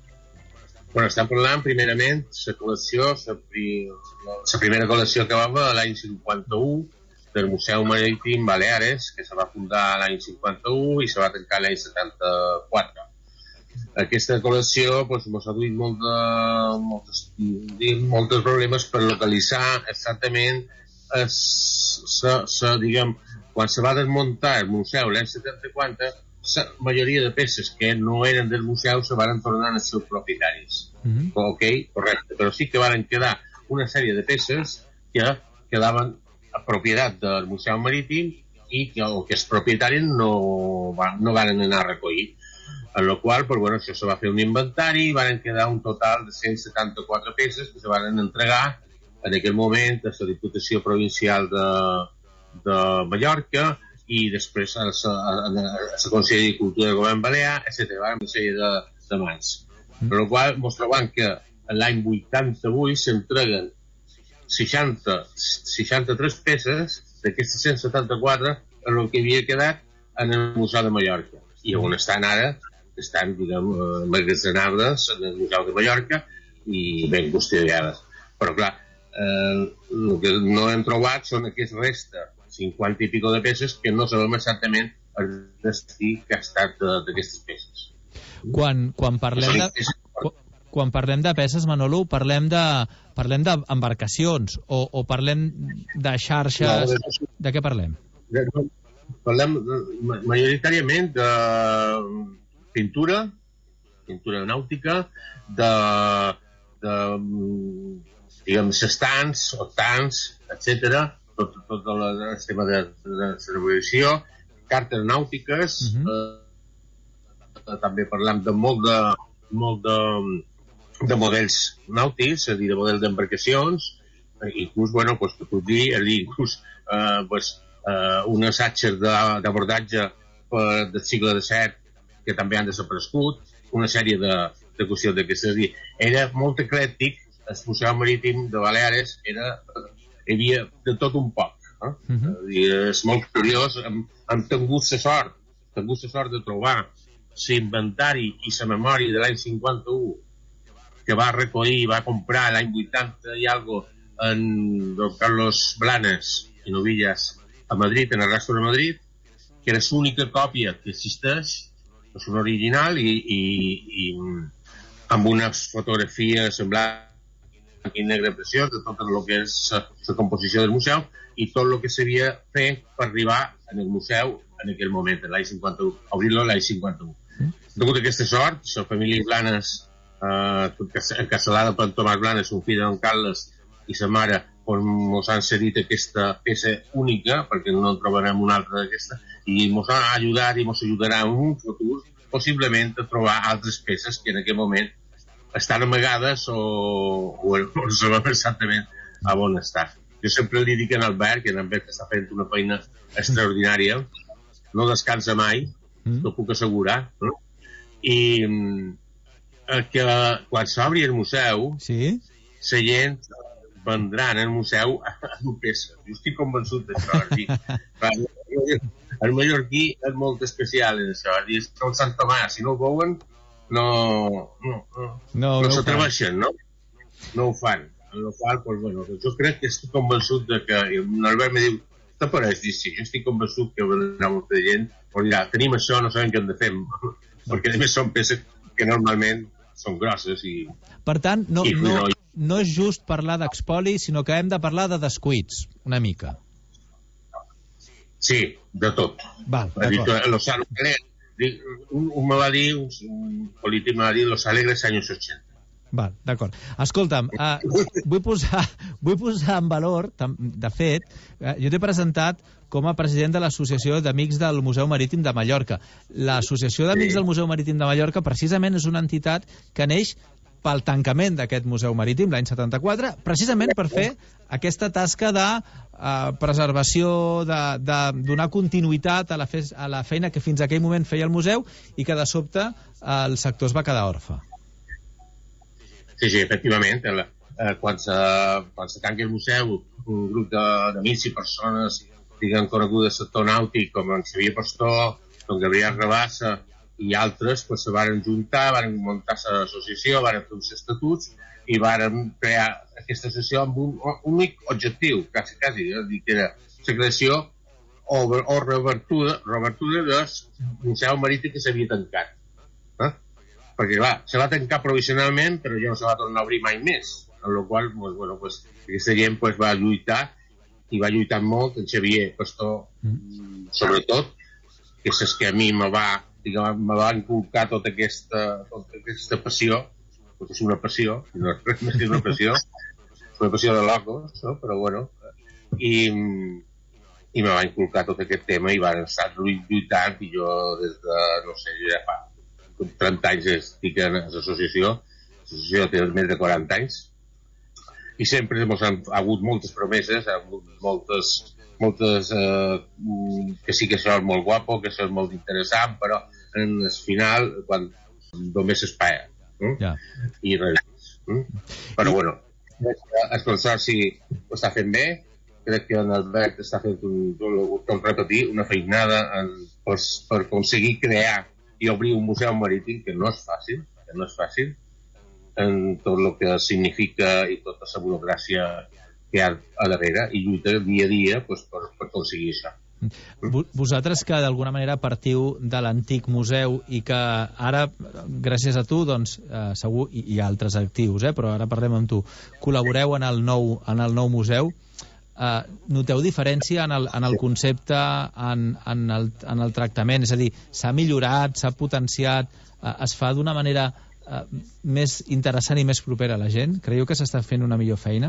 Bueno, estem parlant, primerament, la col·lecció, la, pri... la primera col·lecció que va haver l'any cinquanta-u del Museu Marítim Baleares, que se va fundar l'any cinquanta-u i se va tancar l'any setanta-quatre. Aquesta col·lecció doncs, ens ha duit molt de, moltes, molts problemes per localitzar exactament es, se, se, diguem, quan se va desmuntar el museu l'any setanta-quatre, la majoria de peces que no eren del museu se van tornar als seus propietaris. Mm-hmm. Ok, correcte. Però sí que van quedar una sèrie de peces que quedaven a propietat del Museu Marítim i que, o que els propietaris no, van, no van anar a recollir. En la qual, pues, bueno, això se va fer un inventari i van quedar un total de cent setanta-quatre peces que se van entregar en aquell moment a la Diputació Provincial de, de Mallorca i després a la Conselleria de Cultura del Govern Balear, etcètera. Una sèrie de, de mans. Mm. Per la qual ens trobem que l'any vuitanta-vuit s'entreguen seixanta, seixanta-tres peces d'aquestes cent setanta-quatre en el que havia quedat en el Museu de Mallorca. I on estan ara, estan, diguem, emmagatzemades en el Museu de Mallorca i ben custodiades. Però, clar, eh, el que no hem trobat són aquests restes, cinquanta i pico de peces, que no sabem exactament el destí que ha estat d'aquestes peces. Quan, quan parlem de... Quan parlem de peces, Manolo, parlem de parlem d'embarcacions o, o parlem de xarxes... No, de... de què parlem? De, parlem majoritàriament de pintura, pintura nàutica, de, de diguem, sestants, octans, etcètera, tot, tot el tema de, de navegació, cartes nàutiques, uh-huh. eh, també parlem de molt de, molt de de models nàutics, és a dir, de models d'embarcacions, inclús, bueno, pues, que puc dir, és dir, inclús eh, pues, eh, unes atxes d'abordatge del segle disset que també han desaparegut, una sèrie de, de qüestions d'aquestes. És a dir, era molt eclèctic, el Museu Marítim de Baleares era, hi havia de tot un poc. Eh? Uh-huh. És, dir, és molt curiós, hem, hem tingut la sort, tingut la sort de trobar l'inventari i la memòria de l'any cinquanta-u que va recollir i va comprar l'any vuitanta i algo en don Carlos Blanes i Novillas a Madrid, en el Rastro de Madrid, que era l'única còpia que existeix, és un original i, i, i amb unes fotografies en blanc i negre preciós de tot el que és la composició del museu i tot el que s'havia fet per arribar en el museu en aquell moment, en l'any cinquanta-u, obrir-lo l'any cinquanta-u. Degut a aquesta sort, la família Blanes, Uh, encasalada per Tomàs Blanes, un fill de don Carles i sa mare, on ens han cedit aquesta peça única, perquè no en trobarem una altra d'aquesta, i ens ha ajudat i ens ajudarà en un futur possiblement a trobar altres peces que en aquest moment estan amagades o, o no sabem exactament a on estan. Jo sempre li dic a Albert, que en Albert està fent una feina extraordinària, no descansa mai, mm. no puc assegurar, no? I que quan s'obri el museu, sí? La gent vendrà en el museu a dur peces. Jo estic convençut d'això. El mallorquí és molt especial en això. És com Sant Tomàs, si no ho veuen, no, no, no, no, no s'atreveixen, no? No ho fan. No ho fan, doncs, bueno, jo crec que estic convençut de que... L'Albert me diu, t'apareix? Dic, sí, jo estic convençut que vendrà molta gent, però dirà, tenim això, no sabem què hem de fer, perquè a més són peces que normalment són grosses i... Per tant, no, i, no, no és just parlar d'expoli, sinó que hem de parlar de descuits, una mica. Sí, de tot. Val, d'acord. Un, un me va dir, un polític me va dir, los alegres años ochenta. Val, d'acord. Escolta'm, uh, vull, posar, vull posar en valor, de fet, uh, jo t'he presentat com a president de l'Associació d'Amics del Museu Marítim de Mallorca. L'Associació d'Amics del Museu Marítim de Mallorca precisament és una entitat que neix pel tancament d'aquest museu marítim l'any setanta-quatre, precisament per fer aquesta tasca de uh, preservació, de, de donar continuïtat a la, fe, a la feina que fins a aquell moment feia el museu i que de sobte uh, el sector es va quedar orfe. Sí, sí, efectivament. El, eh, quan, se, quan se tanca el museu, un grup d'amics i persones diguem conegudes del sector nàutic, com en Xavier Pastor, don Gabriel Rabassa i altres, pues, se varen juntar, varen muntar l'associació, varen fer uns estatuts i varen crear aquesta associació amb un, un únic objectiu, quasi, quasi, eh? Dir que era la creació o, o reobertura, reobertura del museu marítim que s'havia tancat. Eh? Perquè, clar, se va tancar provisionalment, però ja no se va tornar a obrir mai més, en la qual pues, bueno, pues, aquesta gent pues, va lluitar i va lluitar molt, en Xavier Pastor, mm. sobretot, que és que a mi me va, diguem, me va inculcar tota aquesta, tota aquesta passió, perquè és una passió, no és res més que una passió, és una passió de locos, no? Però bueno, i, i me va inculcar tot aquest tema i van estar lluitant, i jo des de, no sé, jo ja fa trenta anys estic en l'associació, l'associació té més de quaranta anys, i sempre hem hagut moltes promeses, ha hagut moltes, moltes eh, que sí que això és molt guapo, que això és molt interessant, però en el final, quan només s'espera. Eh? Ja. I res més. Eh? Però I... bueno, el consorci ho està fent bé, crec que en Albert està fent, un, com repetir, una feinada en, per, per aconseguir crear i obrir un museu marítim, que no és fàcil, que no és fàcil, en tot el que significa i tota la burocràcia que hi ha a darrere, i lluita dia a dia pues, per, per aconseguir això. Vosaltres que d'alguna manera partiu de l'antic museu i que ara, gràcies a tu, doncs, eh, segur, i, i altres actius, eh, però ara parlem amb tu, col·laboreu en el nou, en el nou museu, eh, noteu diferència en el, en el concepte, en, en, el, en el tractament? És a dir, s'ha millorat, s'ha potenciat, eh, es fa d'una manera eh, més interessant i més propera a la gent? Creieu que s'està fent una millor feina?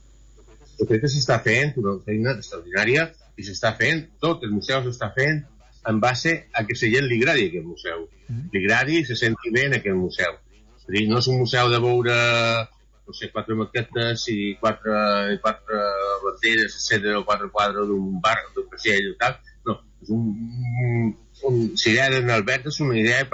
Jo crec que s'està fent una feina extraordinària i s'està fent, tot el museu s'està fent en base a que la gent li agradi aquest museu. Mm. Li agradi i se senti bé en aquest museu. És a dir, no és un museu de veure, no sé, quatre maquetes i quatre, i quatre banderes, etcètera, o quatre quadres d'un bar, d'un vaixell o tal. No, és un, un, un la idea d'en Albert és una idea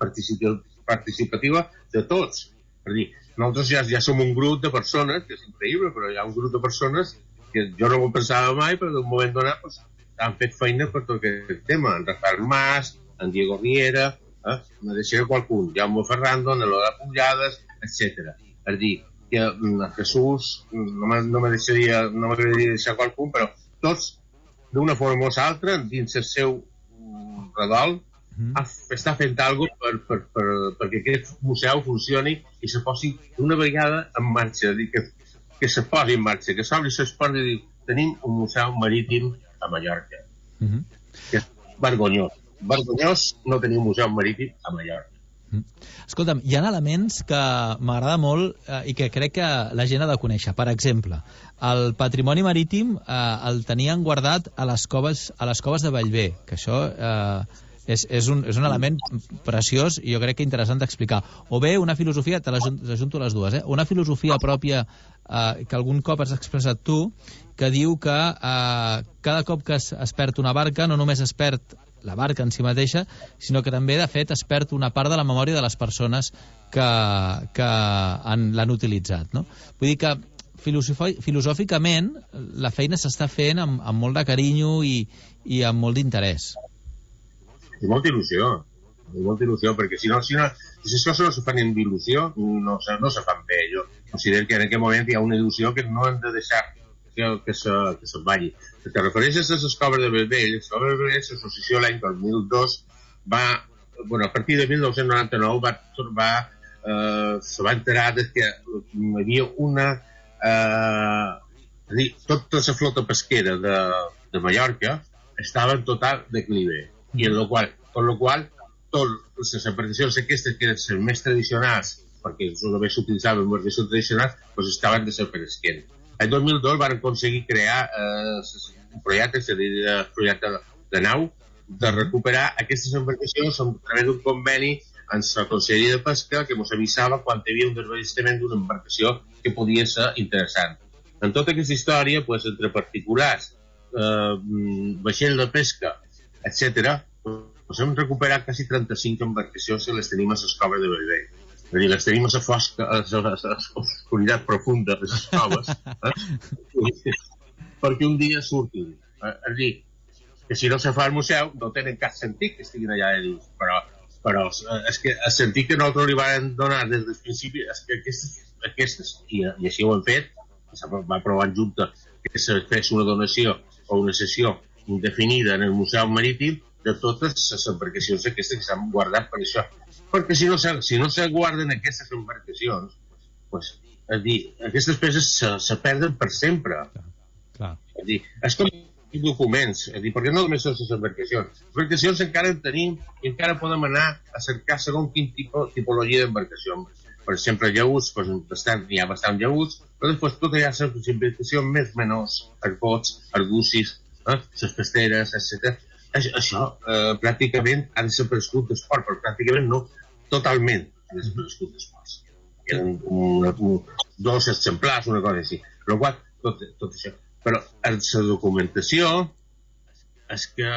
participativa de tots. És a dir, nosaltres ja, ja som un grup de persones, que és increïble, però hi ha un grup de persones que jo no ho pensava mai, però d'un moment donat pues, han fet feina per tot aquest tema. En Rafael Mas, en Diego Riera, eh? me deixaré qualcun, Jaume Ferrando, en Lola Pujades, etcètera. És a dir, que en Jesús, no me, no me deixaria, no m'agradaria deixar qualcun, però tots, d'una forma o altra, dins el seu redol, està fent alguna cosa per, per, per, perquè aquest museu funcioni i se posi d'una vegada en marxa, dir, que, que se posi en marxa, que s'obri l'esport de dir, tenim un museu marítim a Mallorca. Uh -huh. Que és vergonyós. Vergonyós no tenir un museu marítim a Mallorca. Uh -huh. Escolta'm, hi ha elements que m'agrada molt eh, i que crec que la gent ha de conèixer. Per exemple, el patrimoni marítim eh, el tenien guardat a les coves, a les coves de Bellver, que això... Eh, És, és, un, és un element preciós i jo crec que interessant d'explicar. O bé una filosofia, te l'ajunto les dues, eh? una filosofia pròpia eh, que algun cop has expressat tu, que diu que eh, cada cop que es, es perd una barca, no només es perd la barca en si mateixa, sinó que també, de fet, es perd una part de la memòria de les persones que, que l'han utilitzat. No? Vull dir que filosòficament la feina s'està fent amb, amb molt de carinyo i, i amb molt d'interès. I molta il·lusió, i molta il·lusió, perquè si no, si, no, si les coses no se fan amb il·lusió, no, no se fan bé. Jo considero que en aquest moment hi ha una il·lusió que no hem de deixar que, que, se, que se'n vagi. Si te refereixes a les coves de Bellver, les coves de Bellver, l'associació l'any dos mil dos va, bueno, a partir de mil nou-cents noranta-nou va, va, eh, se va enterar de que hi havia una... Eh, és a dir, tota la flota pesquera de, de Mallorca estava en total declive. I en lo qual, con lo qual, totes les embarcacions aquestes que eren les més tradicionals, perquè només s'utilitzaven embarcacions tradicionals, doncs estaven desapareixent. El dos mil dos van aconseguir crear eh, un projecte, és a dir, un projecte de nau, de recuperar aquestes embarcacions a través d'un conveni amb la Conselleria de Pesca que ens avisava quan hi havia un desballestament d'una embarcació que podia ser interessant. En tota aquesta història, doncs, entre particulars, eh, vaixell de pesca, etcètera, doncs hem recuperat quasi trenta-cinc embarcacions i les tenim a les coves de Bellver. És a dir, les tenim a la fosca, a l'obscuritat profunda de les coves, eh? perquè un dia surtin. Eh? És a dir, que si no se fa al museu no tenen cap sentit que estiguin allà de dins, però, però és que el sentit que nosaltres li van donar des del principi és que aquestes, aquestes i, i així ho hem fet, se va aprovar en junta que se fes una donació o una sessió indefinida en el Museu Marítim de totes les embarcacions aquestes que s'han guardat per això. Perquè si no se, si no se guarden aquestes embarcacions, pues, és dir, aquestes peces se, se perden per sempre. Clar. És dir, és com documents, és dir, perquè no només són les embarcacions. Les embarcacions encara en tenim i encara podem anar a cercar segons quin tipus, tipologia d'embarcació. Per exemple, llaüts, pues, bastant, hi ha bastant llaüts, però després tot hi ha les embarcacions més menors, els bots, els gussis, eh, les pesteres, etcètera. Això eh, pràcticament ha desaparegut d'esport, però pràcticament no totalment ha desaparegut d'esport. Eren una, un, dos exemplars, una cosa així. Però qual, tot, tot això. Però en la documentació és que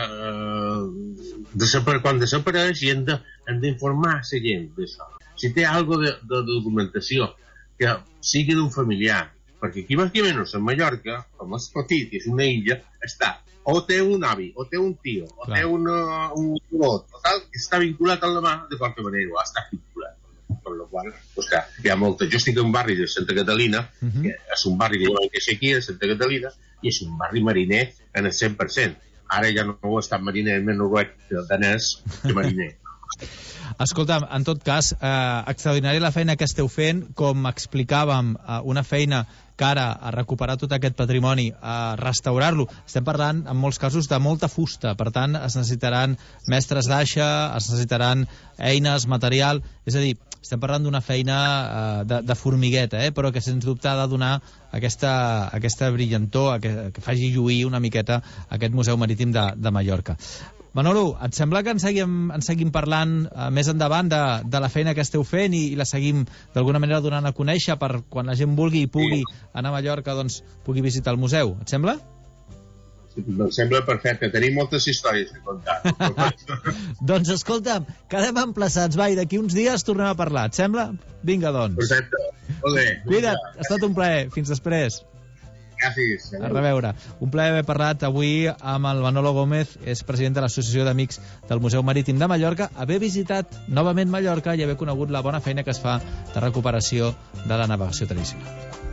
eh, desapare, quan desapareix i hem d'informar a la gent d'això. Si té alguna de, de documentació que sigui d'un familiar, perquè aquí més que menys a Mallorca, com és petit i és una illa, està o té un avi, o té un tio, o Clar. té una, un pilot, o tal, que està vinculat a la mà de qualque manera, o està vinculat. Per lo Bueno, doncs clar, hi ha molta... Jo estic en un barri de Santa Catalina, uh-huh. que és un barri que jo vaig néixer aquí, a Santa Catalina, i és un barri mariner en el cent per cent. Ara ja no ho està mariner, més noruec danès que mariner. Escolta'm, en tot cas, eh, extraordinària la feina que esteu fent, com explicàvem, eh, una feina cara a recuperar tot aquest patrimoni, a restaurar-lo. Estem parlant, en molts casos, de molta fusta. Per tant, es necessitaran mestres d'aixa, es necessitaran eines, material... És a dir, estem parlant d'una feina eh, de, de formigueta, eh, però que sens dubte ha de donar aquesta, aquesta brillantor, que, que faci lluir una miqueta aquest Museu Marítim de, de Mallorca. Manolo, et sembla que en seguim, en seguim parlant eh, més endavant de, de la feina que esteu fent i, i la seguim d'alguna manera donant a conèixer per quan la gent vulgui i pugui anar a Mallorca, doncs pugui visitar el museu. Et sembla? Sí, em sembla perfecte. Tenim moltes històries a contar. Doncs escolta'm, quedem emplaçats. Va, i d'aquí uns dies tornem a parlar. Et sembla? Vinga, doncs. Perfecte. Molt bé. Cuida't, ha estat un plaer. Fins després. Gràcies. A reveure. Un plaer haver parlat avui amb el Manolo Gómez, és president de l'Associació d'Amics del Museu Marítim de Mallorca, haver visitat novament Mallorca i haver conegut la bona feina que es fa de recuperació de la navegació tradicional.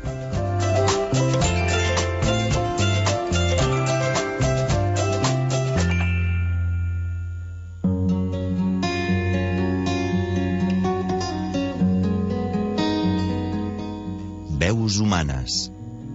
Veus humanes.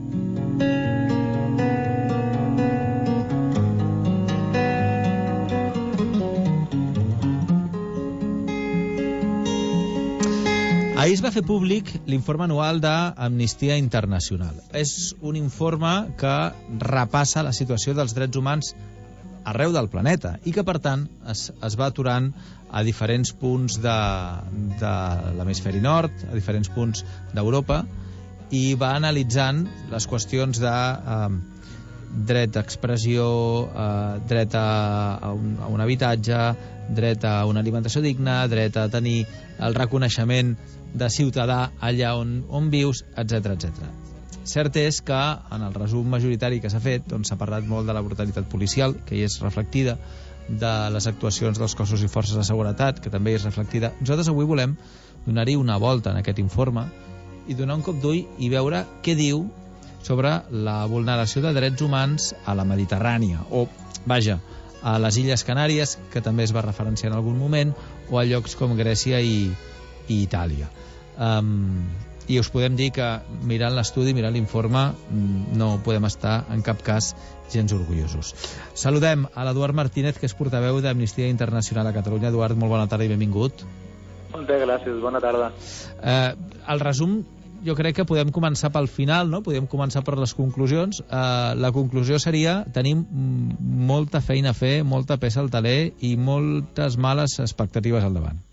Ahir es va fer públic l'informe anual d'Amnistia Internacional. És un informe que repassa la situació dels drets humans arreu del planeta i que, per tant, es, es va aturant a diferents punts de, de l'hemisferi nord, a diferents punts d'Europa, i va analitzant les qüestions de eh, dret d'expressió, eh, dret a, a, un, a un habitatge, dret a una alimentació digna, dret a tenir el reconeixement de ciutadà allà on, on vius, etcètera, etcètera. Cert és que en el resum majoritari que s'ha fet doncs, s'ha parlat molt de la brutalitat policial, que hi és reflectida, de les actuacions dels cossos i forces de seguretat, que també hi és reflectida. Nosaltres avui volem donar-hi una volta en aquest informe i donar un cop d'ull i veure què diu sobre la vulneració de drets humans a la Mediterrània, o, vaja, a les Illes Canàries, que també es va referenciar en algun moment, o a llocs com Grècia i, i Itàlia. Um, I us podem dir que mirant l'estudi, mirant l'informe, no podem estar en cap cas gens orgullosos. Saludem a l'Eduard Martínez, que és portaveu d'Amnistia Internacional a Catalunya. Eduard, molt bona tarda i benvingut. Moltes gràcies, bona tarda. Eh, el resum, jo crec que podem començar pel final, no? Podem començar per les conclusions. Eh, la conclusió seria: tenim molta feina a fer, molta peça al taler i moltes males expectatives al davant.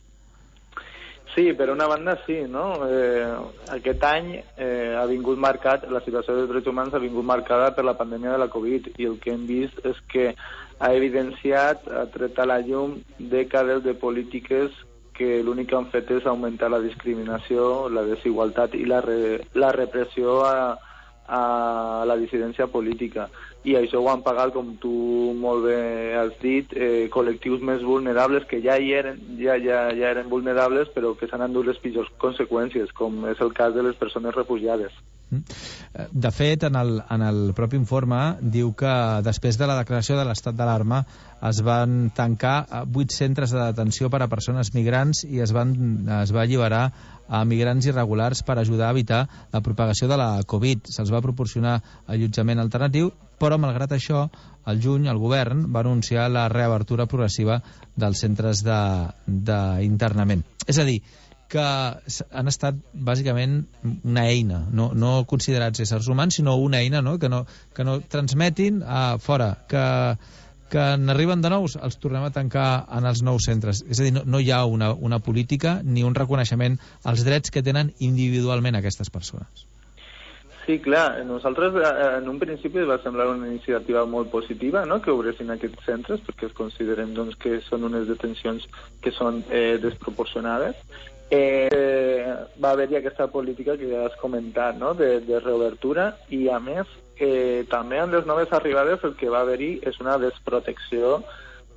Sí, per una banda sí, no? Eh, aquest any eh, ha vingut marcat, la situació dels drets humans ha vingut marcada per la pandèmia de la Covid, i el que hem vist és que ha evidenciat, ha tret a la llum dècades de polítiques que l'únic que han fet és augmentar la discriminació, la desigualtat i la, re, la repressió a, a la dissidència política. I això ho han pagat, com tu molt bé has dit, eh, col·lectius més vulnerables que ja hi eren, ja, ja, ja eren vulnerables, però que s'han endut les pitjors conseqüències, com és el cas de les persones refugiades. De fet, en el, en el propi informe diu que després de la declaració de l'estat d'alarma es van tancar vuit centres de detenció per a persones migrants i es, van, es va alliberar a migrants irregulars per ajudar a evitar la propagació de la Covid. Se'ls va proporcionar allotjament alternatiu, però malgrat això, al juny el govern va anunciar la reobertura progressiva dels centres d'internament. És a dir, que han estat bàsicament una eina, no, no considerats éssers humans, sinó una eina, no? Que, no, que no transmetin a fora, que, que n'arriben de nous, els tornem a tancar en els nous centres. És a dir, no, no hi ha una, una política ni un reconeixement als drets que tenen individualment aquestes persones. Sí, clar, nosaltres en un principi va semblar una iniciativa molt positiva, no?, que obressin aquests centres, perquè es considerem doncs, que són unes detencions que són eh, desproporcionades. Eh, va haver-hi aquesta política que ja has comentat, no?, de, de reobertura, i a més eh, també amb les noves arribades el que va haver-hi és una desprotecció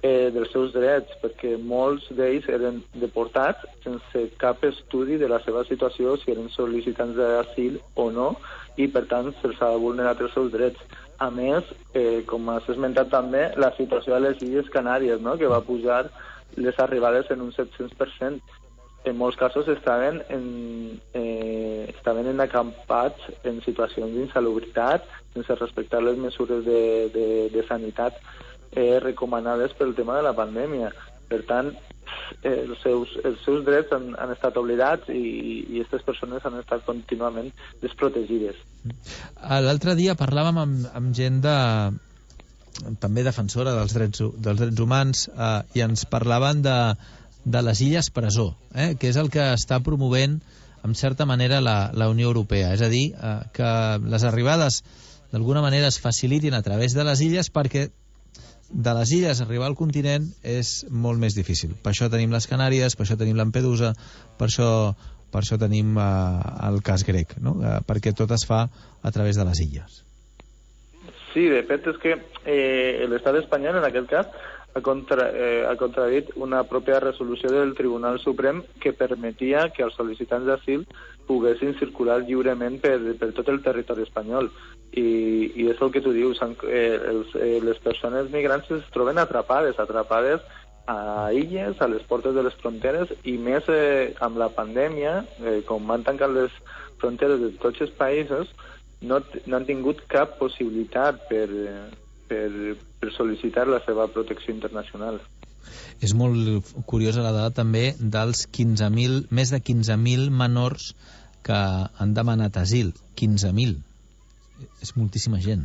eh, dels seus drets, perquè molts d'ells eren deportats sense cap estudi de la seva situació, si eren sol·licitants d'asil o no, i per tant se'ls ha vulnerat els seus drets. A més, eh, com has esmentat també, la situació a les Illes Canàries, no?, que va pujar les arribades en un set-cents per cent. En molts casos estaven en, eh, estaven en acampats en situacions d'insalubritat, sense respectar les mesures de, de, de sanitat eh, recomanades pel tema de la pandèmia. Per tant, eh, els, seus, els seus drets han, han estat oblidats i, i aquestes persones han estat contínuament desprotegides. L'altre dia parlàvem amb, amb gent de, també defensora dels drets, dels drets humans eh, i ens parlaven de, de les illes presó, eh, que és el que està promovent en certa manera la, la Unió Europea, és a dir, eh, que les arribades d'alguna manera es facilitin a través de les illes, perquè de les illes arribar al continent és molt més difícil. Per això tenim les Canàries, per això tenim Lampedusa, per això, per això tenim eh, el cas grec, no? eh, perquè tot es fa a través de les illes. Sí, de fet és que eh, l'estat espanyol en aquest cas ha, contra, eh, ha contradit una pròpia resolució del Tribunal Suprem que permetia que els sol·licitants d'asil poguessin circular lliurement per, per tot el territori espanyol. I, i és el que tu dius, eh, els, eh, les persones migrants es troben atrapades, atrapades a illes, a les portes de les fronteres, i més eh, amb la pandèmia, eh, com van tancar les fronteres de tots els països, no, no han tingut cap possibilitat per, per, per sol·licitar la seva protecció internacional. És molt curiosa la dada també dels quinze mil, més de quinze mil menors que han demanat asil. quinze mil. És moltíssima gent.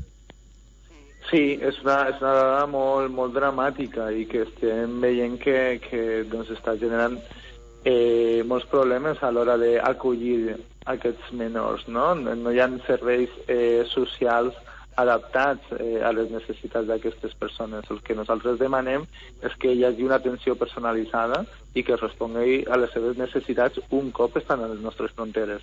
Sí, és una, és una dada molt, molt dramàtica i que estem veient que, que doncs, està generant eh, molts problemes a l'hora d'acollir aquests menors, no? No hi ha serveis eh, socials adaptats eh, a les necessitats d'aquestes persones. El que nosaltres demanem és que hi hagi una atenció personalitzada i que respongui a les seves necessitats un cop estan a les nostres fronteres.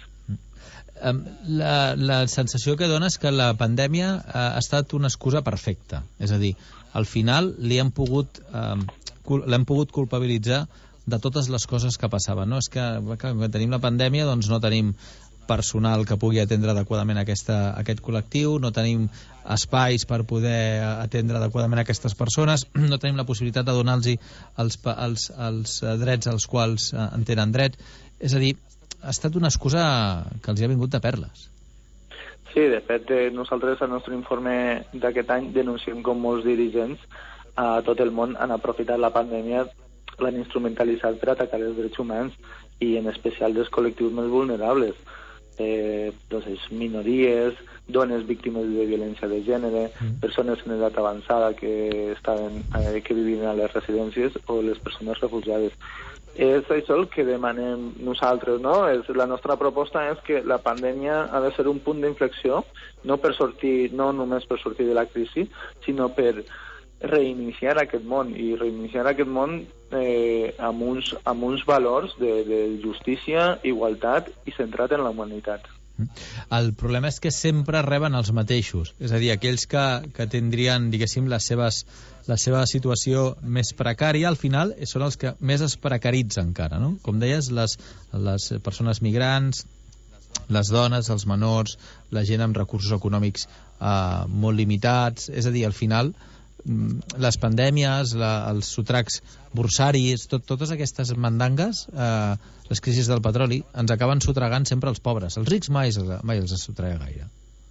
La, la sensació que dona és que la pandèmia ha estat una excusa perfecta. És a dir, al final li hem pogut, eh, l'hem pogut culpabilitzar de totes les coses que passaven. No? És que quan tenim la pandèmia doncs no tenim personal que pugui atendre adequadament aquesta, aquest col·lectiu, no tenim espais per poder atendre adequadament aquestes persones, no tenim la possibilitat de donar-los els, els, els drets als quals en tenen dret. És a dir, ha estat una excusa que els hi ha vingut de perles. Sí, de fet, nosaltres al nostre informe d'aquest any denunciem com molts dirigents a tot el món han aprofitat la pandèmia, l'han instrumentalitzat per atacar els drets humans i en especial dels col·lectius més vulnerables. Eh, doncs minories, dones víctimes de violència de gènere, mm. persones en edat avançada que estaven eh, que vivien a les residències o les persones refugiades. És això el que demanem nosaltres, no? És, la nostra proposta és que la pandèmia ha de ser un punt d'inflexió, no per sortir, no només per sortir de la crisi, sinó per reiniciar aquest món, i reiniciar aquest món eh, amb, uns, amb uns valors de, de justícia, igualtat i centrat en la humanitat. El problema és que sempre reben els mateixos, és a dir, aquells que, que tindrien, diguéssim, les seves, la seva situació més precària, al final són els que més es precaritzen encara, no? Com deies, les, les persones migrants, les dones, els menors, la gent amb recursos econòmics eh, molt limitats, és a dir, al final les pandèmies, la, els sotracs bursaris, tot, totes aquestes mandangues, eh, les crisis del petroli, ens acaben sotragant sempre els pobres. Els rics mai, mai els sotraga gaire.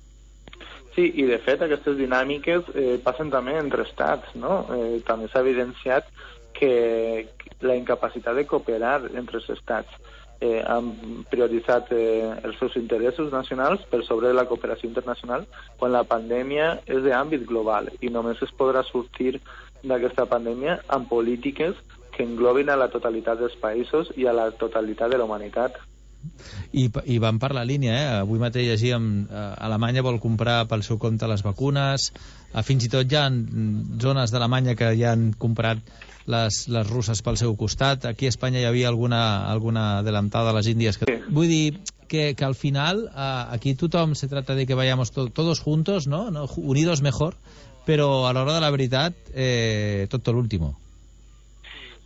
Sí, i de fet aquestes dinàmiques eh, passen també entre estats, no? Eh, també s'ha evidenciat que la incapacitat de cooperar entre els estats eh, han prioritzat eh, els seus interessos nacionals per sobre de la cooperació internacional, quan la pandèmia és d'àmbit global i només es podrà sortir d'aquesta pandèmia amb polítiques que englobin a la totalitat dels països i a la totalitat de la humanitat. I, i van per la línia, eh? Avui mateix llegíem eh, Alemanya vol comprar pel seu compte les vacunes, eh, fins i tot hi ha zones d'Alemanya que ja han comprat les, les russes pel seu costat. Aquí a Espanya hi havia alguna, alguna adelantada a les Índies. Que... Sí. Vull dir que, que al final eh, aquí tothom se trata de que vayamos to todos juntos, ¿no? ¿no? Unidos mejor, pero a la hora de la veritat eh, tot l'último.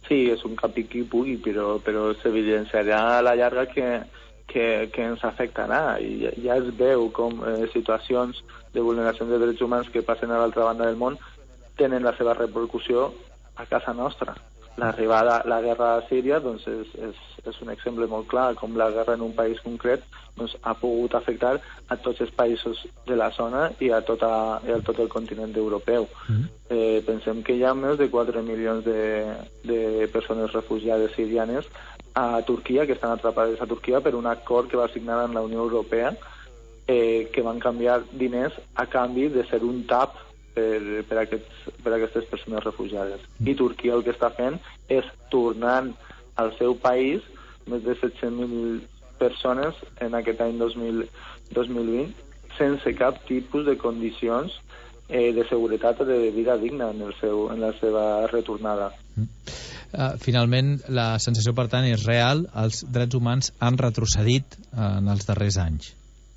sí, és un cap i qui pugui, però, però s'evidenciarà a la llarga que, que, que ens afectarà, i ja, ja es veu com eh, situacions de vulneració de drets humans que passen a l'altra banda del món tenen la seva repercussió a casa nostra. L'arribada, la guerra a Síria, doncs, és, és, és un exemple molt clar, com la guerra en un país concret doncs, ha pogut afectar a tots els països de la zona i a, tota, i a tot el continent europeu. Mm. Eh, pensem que hi ha més de quatre milions de, de persones refugiades sirianes a Turquia, que estan atrapades a Turquia per un acord que va signar amb la Unió Europea, eh, que van canviar diners a canvi de ser un tap Per, per, aquests, per aquestes persones refugiades. I Turquia el que està fent és tornant al seu país més de set-cents mil persones en aquest any dos mil vint sense cap tipus de condicions eh, de seguretat o de vida digna en, el seu, en la seva retornada. Mm. Uh, finalment, la sensació, per tant, és real. Els drets humans han retrocedit uh, en els darrers anys.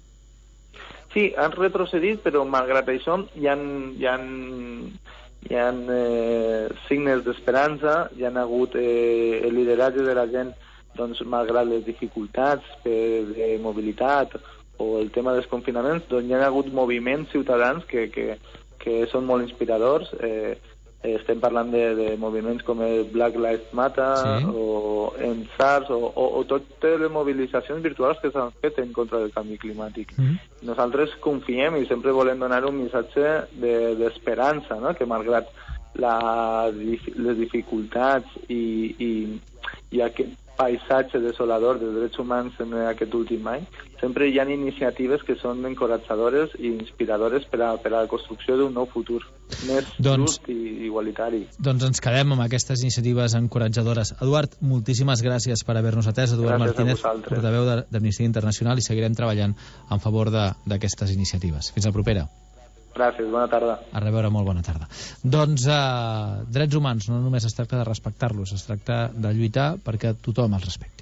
Sí, han retrocedit, però malgrat això hi ha, hi ha, hi ha eh, signes d'esperança, hi ha hagut eh, el lideratge de la gent, doncs, malgrat les dificultats per, de mobilitat o el tema dels confinaments, doncs hi ha hagut moviments ciutadans que, que, que són molt inspiradors. Eh, estem parlant de, de moviments com el Black Lives Matter, sí, o en SARS, o, o, o totes les mobilitzacions virtuals que s'han fet en contra del canvi climàtic. Mm. Nosaltres confiem i sempre volem donar un missatge d'esperança, de, no? Que malgrat la, les dificultats i, i, i aquest paisatge desolador de drets humans en aquest últim any, sempre hi ha iniciatives que són encoratjadores i inspiradores per a, per a la construcció d'un nou futur més doncs, just i igualitari. Doncs ens quedem amb aquestes iniciatives encoratjadores. Eduard, moltíssimes gràcies per haver-nos atès. Eduard gràcies Martínez, portaveu d'Amnistia Internacional, i seguirem treballant en favor d'aquestes iniciatives. Fins la propera. Gràcies, bona tarda. A reveure, molt bona tarda. Doncs eh, drets humans no només es tracta de respectar-los, es tracta de lluitar perquè tothom els respecti.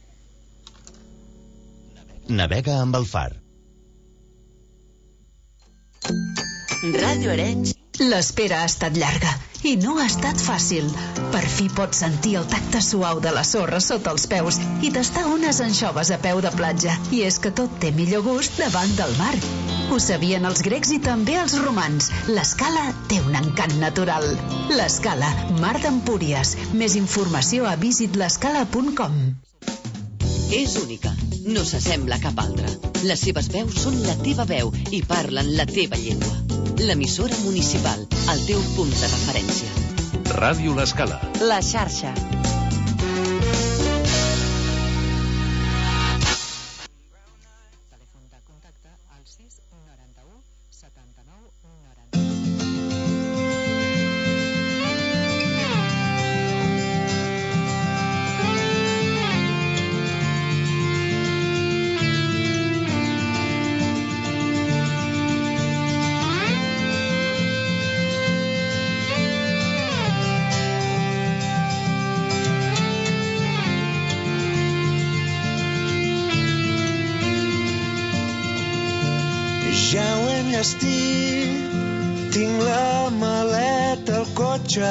Navega amb el far. Ràdio Arenys. L'espera ha estat llarga i no ha estat fàcil. Per fi pots sentir el tacte suau de la sorra sota els peus i tastar unes anxoves a peu de platja. I és que tot té millor gust davant del mar. Ho sabien els grecs i també els romans. L'Escala té un encant natural. L'Escala, mar d'Empúries. Més informació a visit l'escala punt com. És única, no s'assembla a cap altra. Les seves veus són la teva veu i parlen la teva llengua. L'emissora municipal, el teu punt de referència. Ràdio L'Escala. La xarxa. Ja ho he enllestit, tinc la maleta al cotxe,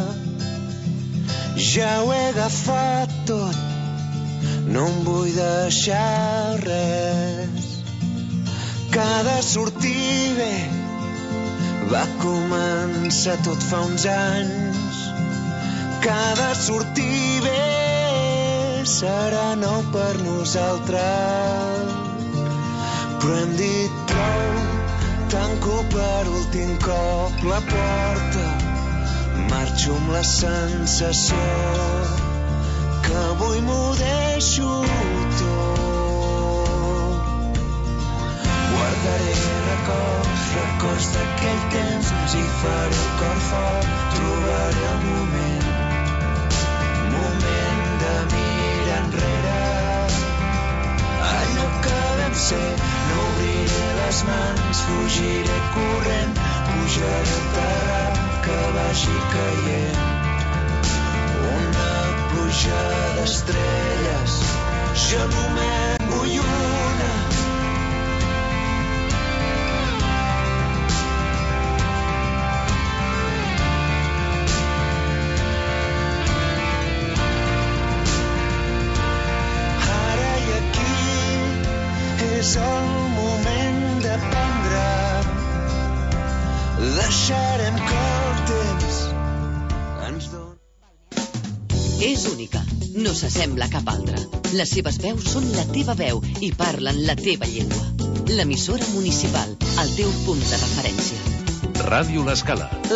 ja ho he agafat tot, no em vull deixar res. Cada sortir bé va començar tot fa uns anys, cada sortir bé serà nou per nosaltres. Però hem dit prou, tanco per últim cop la porta, marxo amb la sensació que avui m'ho deixo tot. Guardaré records, records d'aquell temps, i faré el cor fort, trobaré el moment, moment de mirar enrere, allò que vam ser. No obriré les mans, fugiré corrent, pujaré el terrat que vagi caient. Una pluja d'estrelles, jo només vull una. És única, no s'assembla a cap altra. Les seves veus són la teva veu i parlen la teva llengua. L'emissora municipal, el teu punt de referència. Ràdio L'Escala.